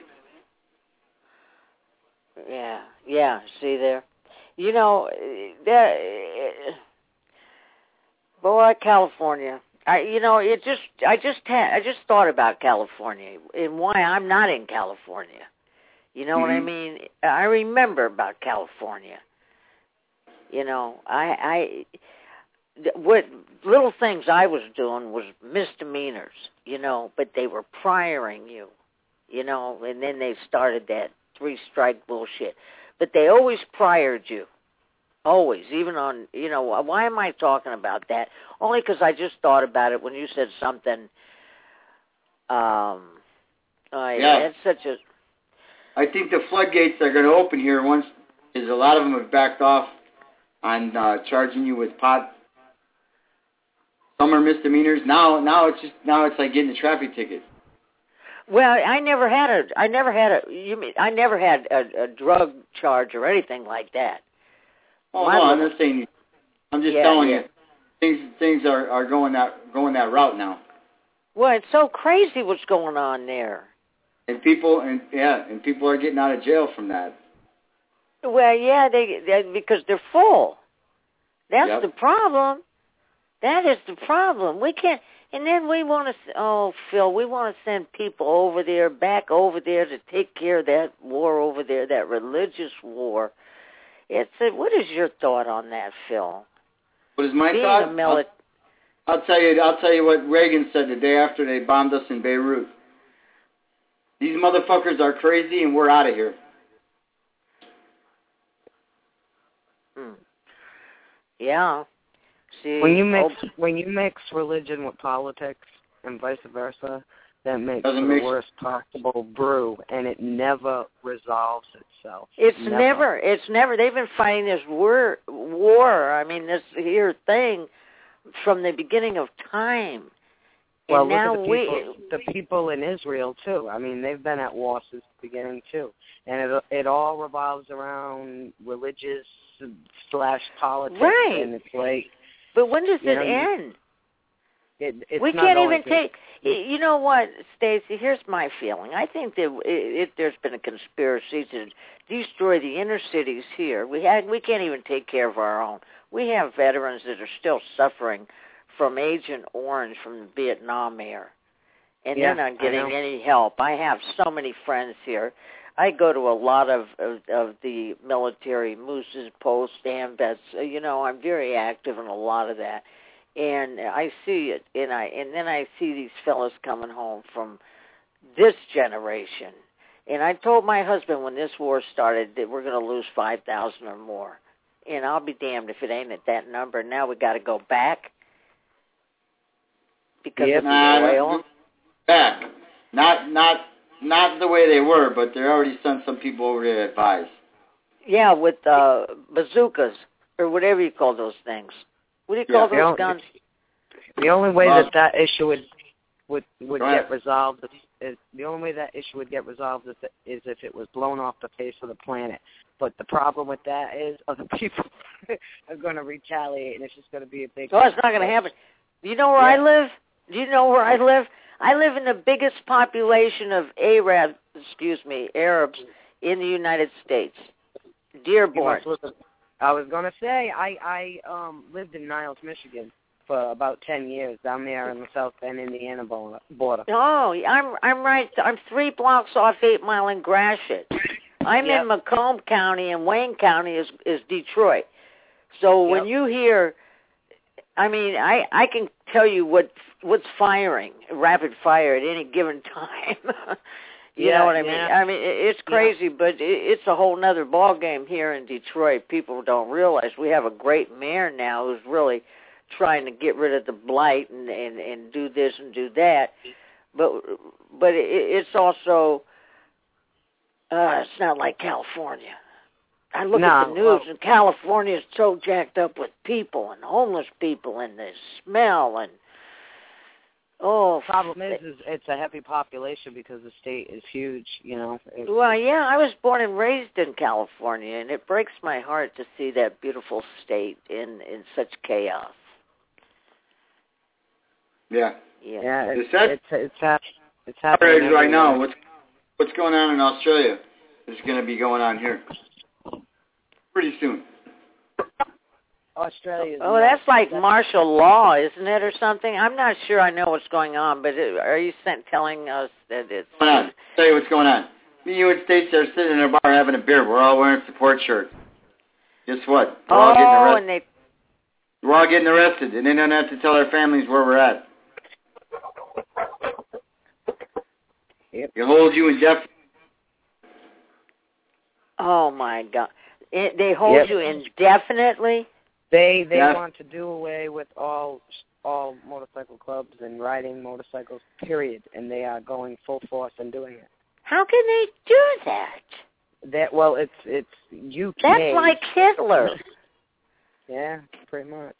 Yeah, yeah. See there, you know that. Boy, California. I, you know, it just. I just had. I just thought about California and why I'm not in California. You know mm-hmm. what I mean? I remember about California. You know, I, I, what little things I was doing was misdemeanors. You know, but they were prioring you. You know, and then they started that three-strike bullshit. But they always priored you. Always. Even on, you know, why am I talking about that? Only because I just thought about it when you said something. Um, I, yeah. That's such a... I think the floodgates are going to open here once, because a lot of them have backed off on uh, charging you with pot. Some are misdemeanors. Now, now it's just now it's like getting a traffic ticket. Well, I never had a, I never had a, you mean, I never had a, a drug charge or anything like that. Oh My no, little, I'm not saying. I'm just yeah, telling yeah. you, things things are, are going that going that route now. Well, it's so crazy what's going on there. And people, and yeah, and people are getting out of jail from that. Well, yeah, they, they because they're full. That's yep. the problem. That is the problem. We can't. And then we want to, oh, Phil, we want to send people over there, back over there to take care of that war over there, that religious war. It's a, what is your thought on that, Phil? What is my Being thought? A mili- I'll, I'll tell you. I'll tell you what Reagan said the day after they bombed us in Beirut. These motherfuckers are crazy, and we're out of here. Hmm. Yeah. See, when you mix oh, when you mix religion with politics and vice versa, that makes the make worst possible brew, and it never resolves itself. It's never. never. It's never. They've been fighting this war. War. I mean, this here thing from the beginning of time. And well, now look at the we, people, the people in Israel too. I mean, they've been at war since the beginning too, and it it all revolves around religious slash politics, right. and it's like. But when does it know, end? It, it's we not can't even to... take. You know what, Stacy? Here's my feeling. I think that it, it, there's been a conspiracy to destroy the inner cities here. We had. We can't even take care of our own. We have veterans that are still suffering from Agent Orange from the Vietnam era, and yeah, they're not getting any help. I have so many friends here. I go to a lot of, of, of the military, Moose's Post, AMVETS. You know, I'm very active in a lot of that. And I see it, and I and then I see these fellas coming home from this generation. And I told my husband when this war started that we're going to lose five thousand or more. And I'll be damned if it ain't at that number. Now we got to go back because yep. of the oil. Back. Not, not... Not the way they were, but they already sent some people over to advise. Yeah, with uh, bazookas, or whatever you call those things. What do you call yeah, those the guns? The only way well, that that issue would would, would get ahead. resolved is, is the only way that issue would get resolved is, is if it was blown off the face of the planet. But the problem with that is other people are going to retaliate, and it's just going to be a big... Oh, it's not going to happen. Do you know where yeah. I live? Do you know where I live? I live in the biggest population of Arabs, excuse me, Arabs in the United States. Dearborn. I was going to say, I, I um, lived in Niles, Michigan for about ten years down there in the South Bend, Indiana border. Oh, I'm I'm right. I'm three blocks off eight Mile and Gratiot. I'm yep. in Macomb County, and Wayne County is is Detroit. So yep. when you hear, I mean, I I can tell you what what's firing, rapid fire at any given time. you yeah, know what I yeah. mean? I mean, it's crazy, yeah. but it's a whole nother ball game here in Detroit. People don't realize we have a great mayor now who's really trying to get rid of the blight and and, and do this and do that. But but it, it's also uh, it's not like California. I look no, at the news, well, and California is so jacked up with people and homeless people and the smell and oh. The problem is, is it's a heavy population because the state is huge. You know. It, well, yeah, I was born and raised in California, and it breaks my heart to see that beautiful state in in such chaos. Yeah. Yeah, yeah it's, Is that, it's it's hap- it's happening right now. What's what's going on in Australia is going to be going on here pretty soon. Australia. Oh, that's like martial law, isn't it, or something? I'm not sure. I know what's going on, but it, are you sent telling us that it's? What's going on? I'll tell you what's going on. Me and you in States are sitting in a bar having a beer. We're all wearing support shirts. Guess what? We're oh, all getting arrested. and they. We're all getting arrested, and they don't have to tell our families where we're at. Yep. They hold you indefinitely. Oh my God! It, they hold yep. you indefinitely. They they yeah. want to do away with all all motorcycle clubs and riding motorcycles. Period, and they are going full force and doing it. How can they do that? That well, it's it's U K. That's like Hitler. Yeah, pretty much.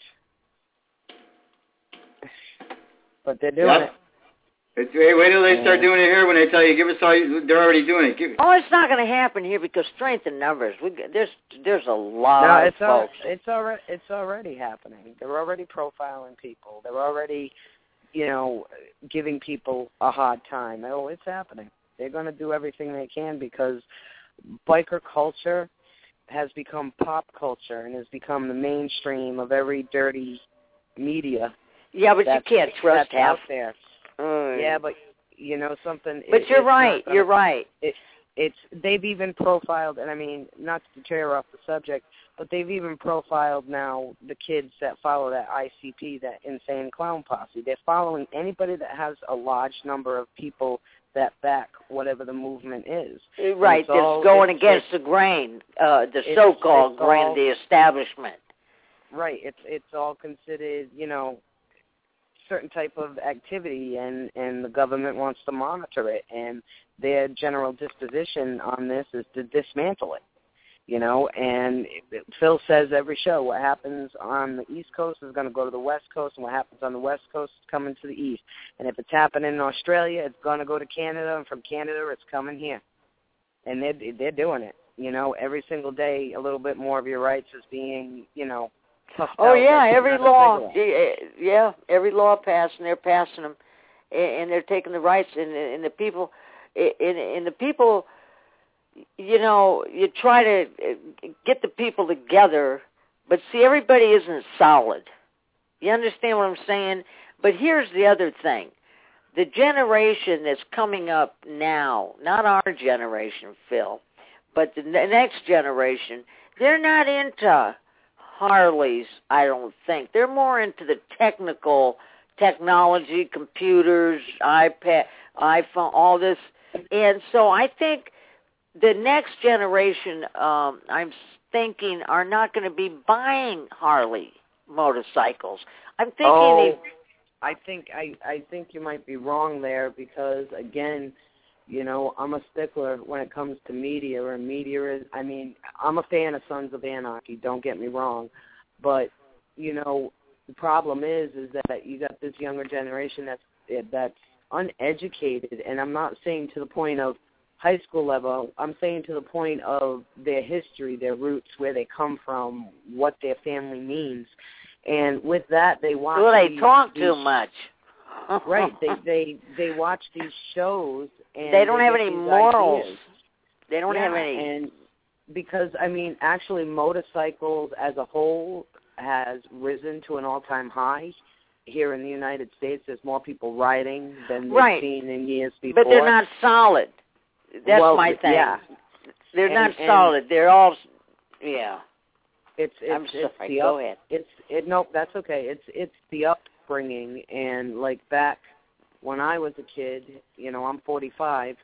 But they're doing yep. it. It's, hey, wait till they start doing it here when they tell you, give us all you, they're already doing it. Give, oh, it's not going to happen here because strength in numbers. We there's there's a lot no, of it's al- folks. it's already it's already happening. They're already profiling people. They're already, you know, giving people a hard time. Oh, it's happening. They're going to do everything they can because biker culture has become pop culture and has become the mainstream of every dirty media. Yeah, but you can't trust that's out half there. Mm. Yeah, but you know something. But it, you're right. Gonna, you're right. It, it's they've even profiled, and I mean, not to tear off the subject, but they've even profiled now the kids that follow that I C P, that insane clown posse. They're following anybody that has a large number of people that back whatever the movement is. Right. That's all, going it's, against it's, the grain, uh, the it's, so-called it's grain all, of the establishment. Right. It's it's all considered, you know, certain type of activity, and, and the government wants to monitor it, and their general disposition on this is to dismantle it, you know, and it, Phil says every show, what happens on the East Coast is going to go to the West Coast, and what happens on the West Coast is coming to the East, and if it's happening in Australia, it's going to go to Canada, and from Canada, it's coming here, and they're, they're doing it, you know, every single day, a little bit more of your rights is being, you know, oh yeah, every law, yeah, every law passed, and they're passing them, and they're taking the rights, and, and the people, and, and the people, you know, you try to get the people together, but see, everybody isn't solid. You understand what I'm saying? But here's the other thing: the generation that's coming up now, not our generation, Phil, but the next generation, they're not into Harleys, I don't think. They're more into the technical technology, computers, iPad, iPhone, all this. And so I think the next generation, um, I'm thinking, are not going to be buying Harley motorcycles. I'm thinking oh, they... I think I, I think you might be wrong there because, again, you know, I'm a stickler when it comes to media, or media is, I mean, I'm a fan of Sons of Anarchy, don't get me wrong, but, you know, the problem is, is that you got this younger generation that's, that's uneducated, and I'm not saying to the point of high school level, I'm saying to the point of their history, their roots, where they come from, what their family means, and with that, they watch Well, they these, talk these, too much. Right, they, they, they watch these shows, and they don't they have get any these morals. ideas. They don't yeah, have any. And because, I mean, actually motorcycles as a whole has risen to an all-time high here in the United States. There's more people riding than they've right. seen in years before. But they're not solid. That's well, my thing. Yeah. They're and, not and solid. They're all, yeah. It's, it's, I'm it's sorry. the Go up, ahead. It's it. No, that's okay. It's it's the upbringing, and like back when I was a kid, you know, I'm forty-five.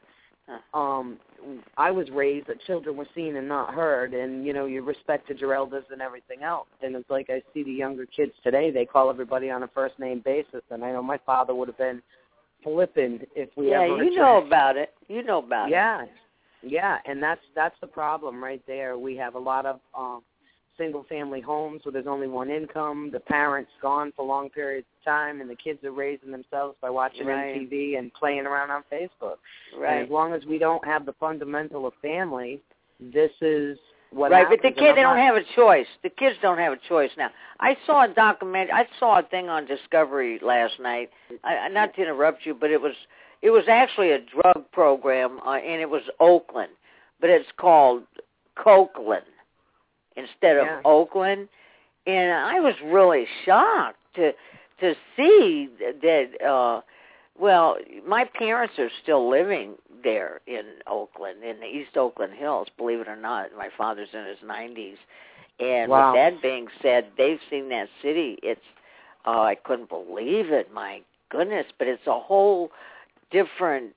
Um, I was raised that children were seen and not heard, and you know, you respected your elders and everything else. And it's like I see the younger kids today; they call everybody on a first name basis. And I know my father would have been flippant if we yeah, ever. Yeah, you know about it. You know about yeah. it. Yeah, yeah, and that's that's the problem right there. We have a lot of um, single-family homes where there's only one income. The parents gone for long periods of time, and the kids are raising themselves by watching right. M T V and playing around on Facebook. Right. And as long as we don't have the fundamental of family, this is what right, happens. but the kids, they don't have a choice. The kids don't have a choice now. I saw a documentary. I saw a thing on Discovery last night. I, not to interrupt you, but it was it was actually a drug program, uh, and it was Oakland, but it's called Cokeland instead of yeah. Oakland, and I was really shocked to to see that. Uh, well, my parents are still living there in Oakland, in the East Oakland Hills. Believe it or not, my father's in his nineties, and wow. with that being said, they've seen that city. It's uh, I couldn't believe it. My goodness, but it's a whole different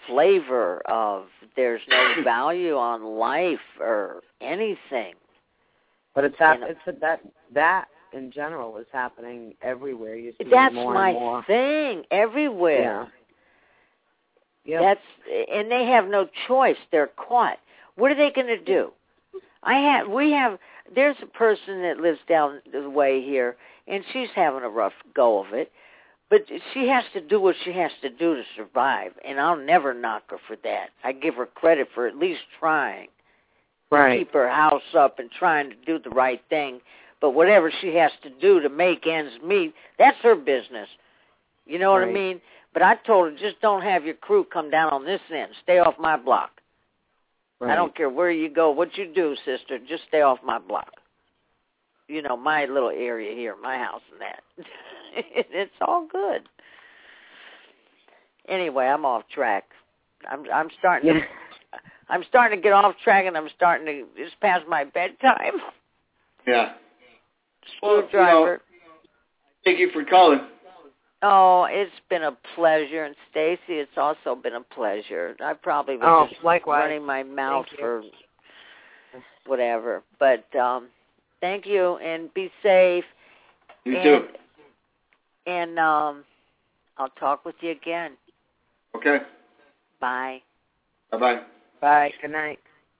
flavor of there's no value on life or anything. But it's hap- it's a, that that in general is happening everywhere. You see That's more my and more. thing. Everywhere. Yeah. Yep. That's and they have no choice. They're caught. What are they going to do? I have. We have. There's a person that lives down the way here, and she's having a rough go of it. But she has to do what she has to do to survive, and I'll never knock her for that. I give her credit for at least trying. Right. Keep her house up and trying to do the right thing. But whatever she has to do to make ends meet, that's her business. You know what right. I mean? But I told her, just don't have your crew come down on this end. Stay off my block. Right. I don't care where you go, what you do, sister. Just stay off my block. You know, my little area here, my house and that. It's all good. Anyway, I'm off track. I'm I'm starting yeah. to I'm starting to get off track, and I'm starting to just past my bedtime. Yeah. Screwdriver. Well, you know, thank you for calling. Oh, it's been a pleasure, and Stacy, it's also been a pleasure. I probably was oh, just likewise. running my mouth Thank for whatever, but um, thank you, and be safe. You and, too. And um, I'll talk with you again. Okay. Bye. Bye-bye. Bye. Good night.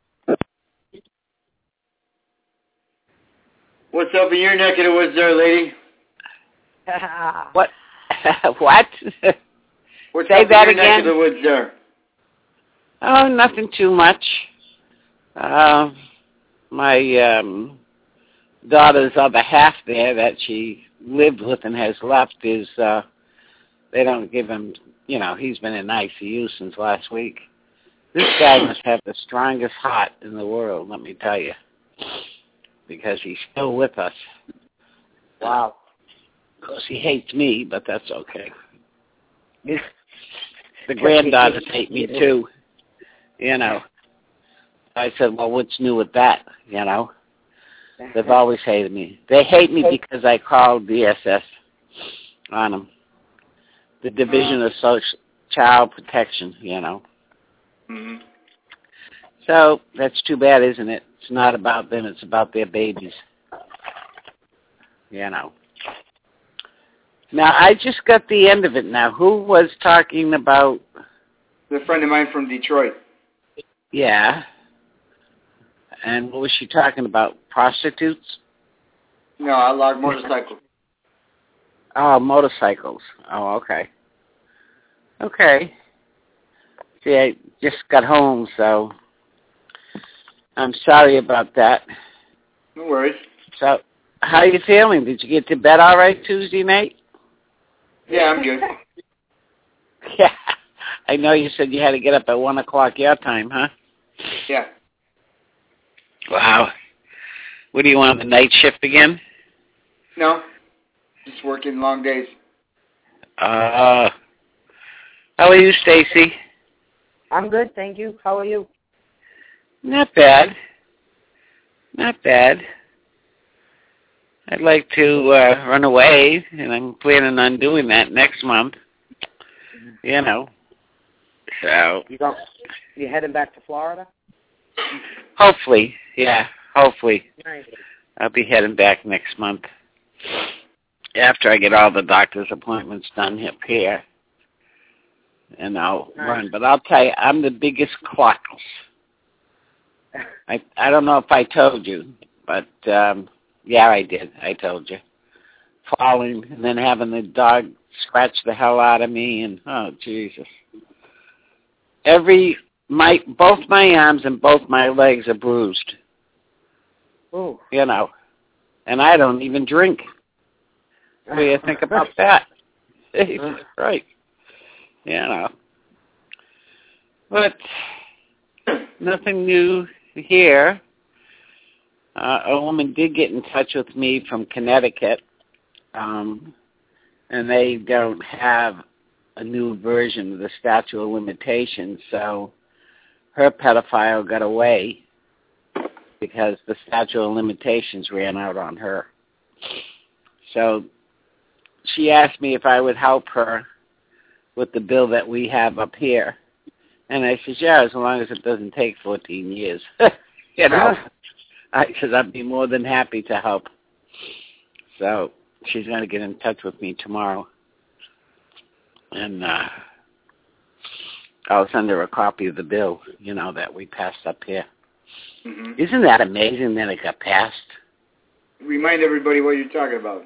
What's up in your neck of the woods there, lady? what? what? What's Say up that in your again? neck of the woods there? Oh, nothing too much. Uh, my um, daughter's other half there that she lived with and has left is, uh, they don't give him, you know, he's been in I C U since last week. This guy must have the strongest heart in the world, let me tell you, because he's still with us. Wow. Of course, he hates me, but that's okay. The granddaughters hate me, too, you know. I said, well, what's new with that, you know? They've always hated me. They hate me because I called D S S on them, the Division of Social Child Protection, you know. Mm-hmm. So that's too bad, isn't it? It's not about them. It's about their babies, you know. Now, I just got the end of it now. Who was talking about? A friend of mine from Detroit. Yeah. And what was she talking about? Prostitutes? No, I logged motorcycles. Oh, motorcycles. Oh, okay. Okay. See, I just got home, so I'm sorry about that. No worries. So, how are you feeling? Did you get to bed all right Tuesday night? Yeah, I'm good. Yeah. I know you said you had to get up at one o'clock your time, huh? Yeah. Wow. What, do you want the night shift again? No. Just working long days. Uh, how are you, Stacy? I'm good, thank you. How are you? Not bad. Not bad. I'd like to uh, run away, and I'm planning on doing that next month. You know. So. You go. You heading back to Florida? Hopefully, yeah. Hopefully, Nice. I'll be heading back next month after I get all the doctor's appointments done up here, and I'll Nice. run. But I'll tell you, I'm the biggest clockles. I I don't know if I told you, but um, yeah, I did. I told you. Falling and then having the dog scratch the hell out of me, and oh Jesus! Every my both my arms and both my legs are bruised. Ooh. You know, and I don't even drink. What do you think about that? Right. You know. But nothing new here. Uh, a woman did get in touch with me from Connecticut, um, and they don't have a new version of the statute of limitations, so her pedophile got away because the statute of limitations ran out on her. So she asked me if I would help her with the bill that we have up here. And I said, yeah, as long as it doesn't take fourteen years. you know, because I'd be more than happy to help. So she's going to get in touch with me tomorrow. And uh, I'll send her a copy of the bill, you know, that we passed up here. Mm-hmm. Isn't that amazing that it got passed? Remind everybody what you're talking about.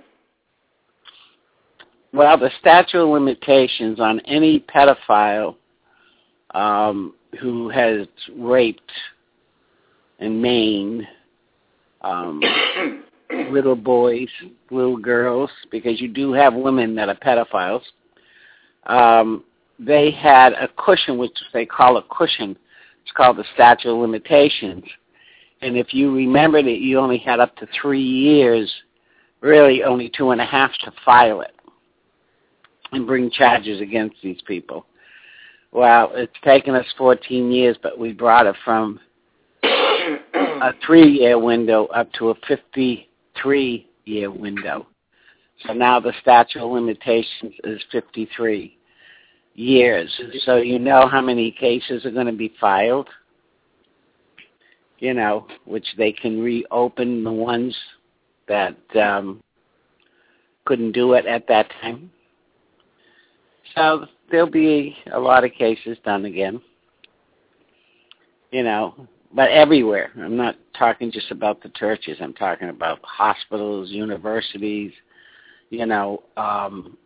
Well, the statute of limitations on any pedophile um, who has raped and maimed um, little boys, little girls, because you do have women that are pedophiles, um, they had a cushion, which they call a cushion. It's called the statute of limitations. And if you remember that you only had up to three years, really only two and a half to file it and bring charges against these people. Well, it's taken us fourteen years, but we brought it from a three-year window up to a fifty-three-year window. So now the statute of limitations is fifty-three years. So you know how many cases are going to be filed, you know, which they can reopen the ones that um, couldn't do it at that time. So there'll be a lot of cases done again, you know, but everywhere. I'm not talking just about the churches. I'm talking about hospitals, universities, you know, um,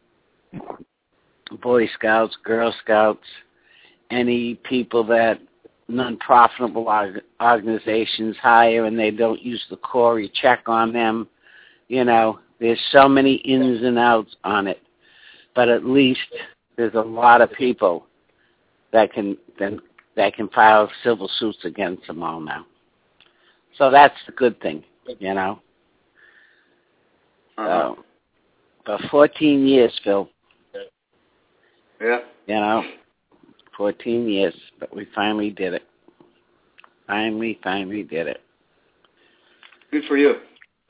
Boy Scouts, Girl Scouts, any people that non-profitable organizations hire and they don't use the core, you check on them. You know, there's so many ins and outs on it, but at least there's a lot of people that can that, that can file civil suits against them all now. So that's the good thing, you know. Uh-huh. So, but fourteen years, Phil. Yeah. You know, fourteen years, but we finally did it. Finally, finally did it. Good for you.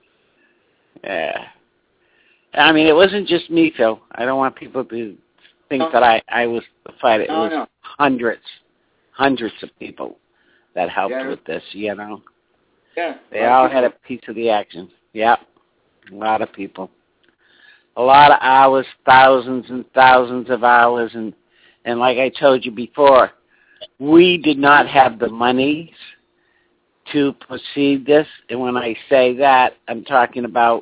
Yeah. I mean, it wasn't just me, Phil. I don't want people to think no. that I, I was the fighter. It no, was no. hundreds, hundreds of people that helped yeah. with this, you know. Yeah. They all had a piece of the action. Yep. A lot of people. A lot of hours, thousands and thousands of hours. And, and like I told you before, we did not have the money to proceed this. And when I say that, I'm talking about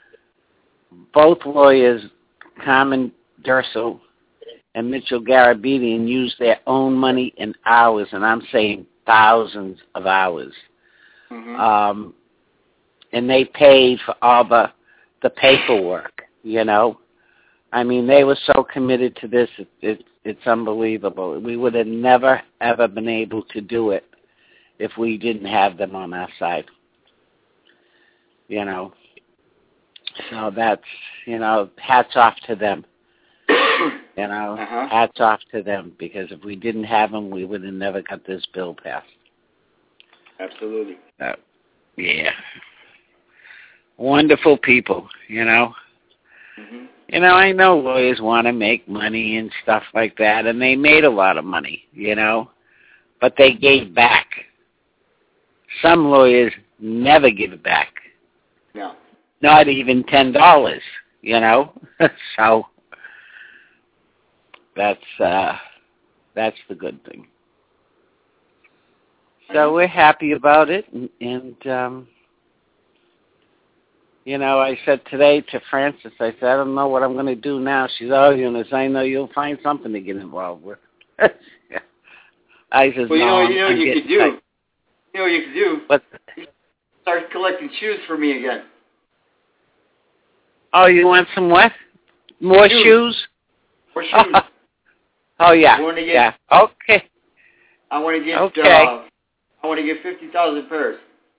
both lawyers, Carmen Durso and Mitchell Garabedian, used their own money and hours, and I'm saying thousands of hours. Mm-hmm. Um, and they paid for all the the paperwork, you know. I mean, they were so committed to this, it, it, it's unbelievable. We would have never, ever been able to do it if we didn't have them on our side, you know. So that's, you know, hats off to them. You know, uh-huh. hats off to them, because if we didn't have them, we would have never got this bill passed. Absolutely. Uh, yeah. Wonderful people, you know. Mm-hmm. You know, I know lawyers want to make money and stuff like that, and they made a lot of money, you know, but they gave back. Some lawyers never give it back. No. Not even ten dollars, you know. So that's uh, that's the good thing. So we're happy about it, and, and um, you know, I said today to Frances, I said, I don't know what I'm going to do now. She's, oh, Eunice, I know you'll find something to get involved with. I said, well, you no, know, I'm, you know I'm what you getting could do. tight. You know what you could do? What? Start collecting shoes for me again. Oh, you want some what? More shoes? shoes? More shoes. Oh, yeah. I want to get, yeah. Okay. I want to get, okay. uh, I want to get fifty thousand pairs.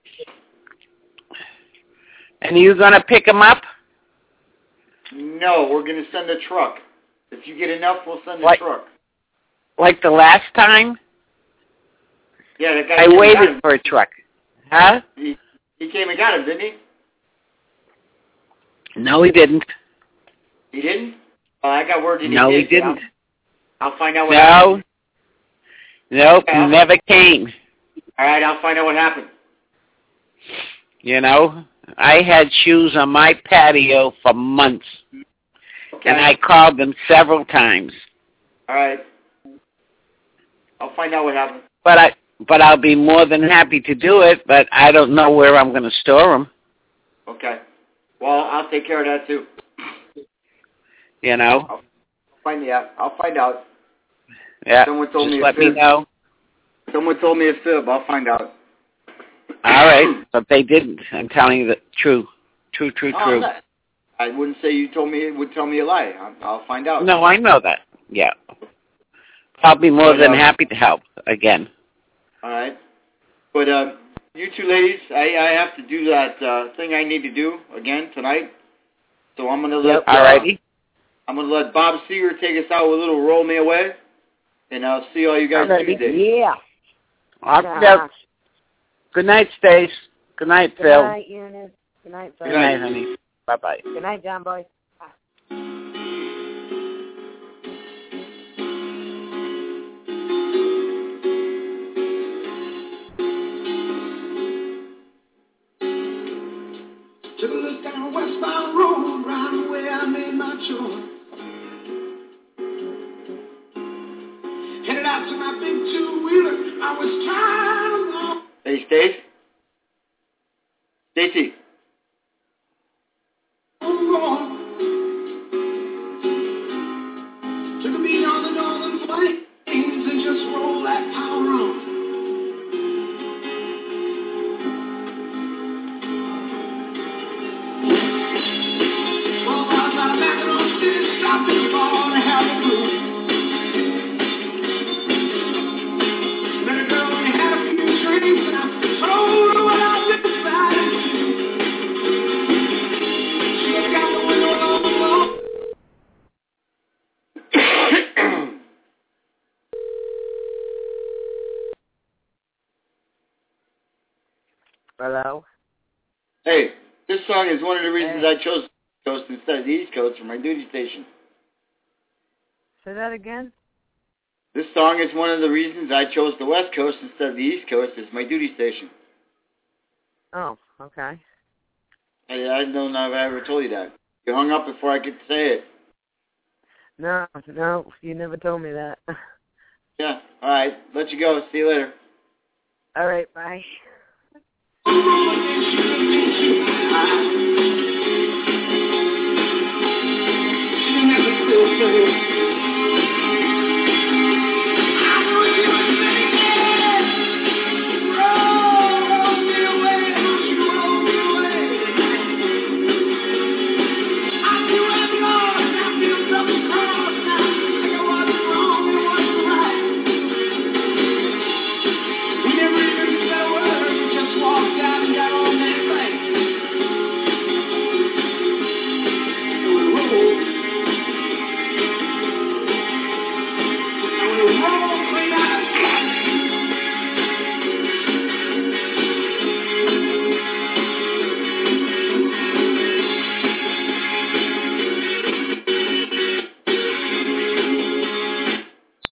And you going to pick them up? No, we're going to send a truck. If you get enough, we'll send a like, truck. Like the last time? Yeah, that guy I came waited and got him. for a truck. Huh? He, he came and got him, didn't he? No, he didn't. He didn't? Oh, I got word that he no, did. he didn't. I'll, I'll find out what no. happened. Nope, Yeah. he never came. All right, I'll find out what happened. You know, I had shoes on my patio for months. Okay. And I called them several times. All right. I'll find out what happened. But I, but I'll be more than happy to do it. But I don't know where I'm going to store them. Okay. Well, I'll take care of that too. You know. I'll find out. I'll find out. Yeah. Someone told just me let a me fib. know. Someone told me a fib. I'll find out. All right, but they didn't. I'm telling you the true, true, true, Oh, true. not, I wouldn't say you told me would tell me a lie. I'll, I'll find out. No, I know that. Yeah. I'll be more But, than um, happy to help again. All right. But uh, you two ladies, I, I have to do that uh, thing I need to do again tonight. So I'm gonna let. Yep. All righty. Uh, I'm gonna let Bob Seger take us out with a little "Roll Me Away," and I'll see all you guys Tuesday. Yeah. Yep. Good night, Stace. Good night, Good Phil. night, Eunice. Good night, Phil. Good night, honey. Bye-bye. Good night, John Boy. Took a look down westbound road, round where I made my choice. Headed out to my big two-wheeler, I was trying to walk. Hey, Stace. Stacy. Took a beat on the northern plains and just roll that power on. Well, I was out back in those cities, stopped in the bar to have a brew. Met a girl, we had a few drinks, and I told her what I decided to do. She got the window on the wall. Hello? Hey, this song is one of the reasons Hey. I chose the Coast instead of the East Coast for my duty station. Say that again? This song is one of the reasons I chose the West Coast instead of the East Coast as my duty station. Oh, okay. I, I don't know if I ever told you that. You hung up before I could say it. No, no, you never told me that. Yeah, all right. Let you go. See you later. All right, bye. She never still says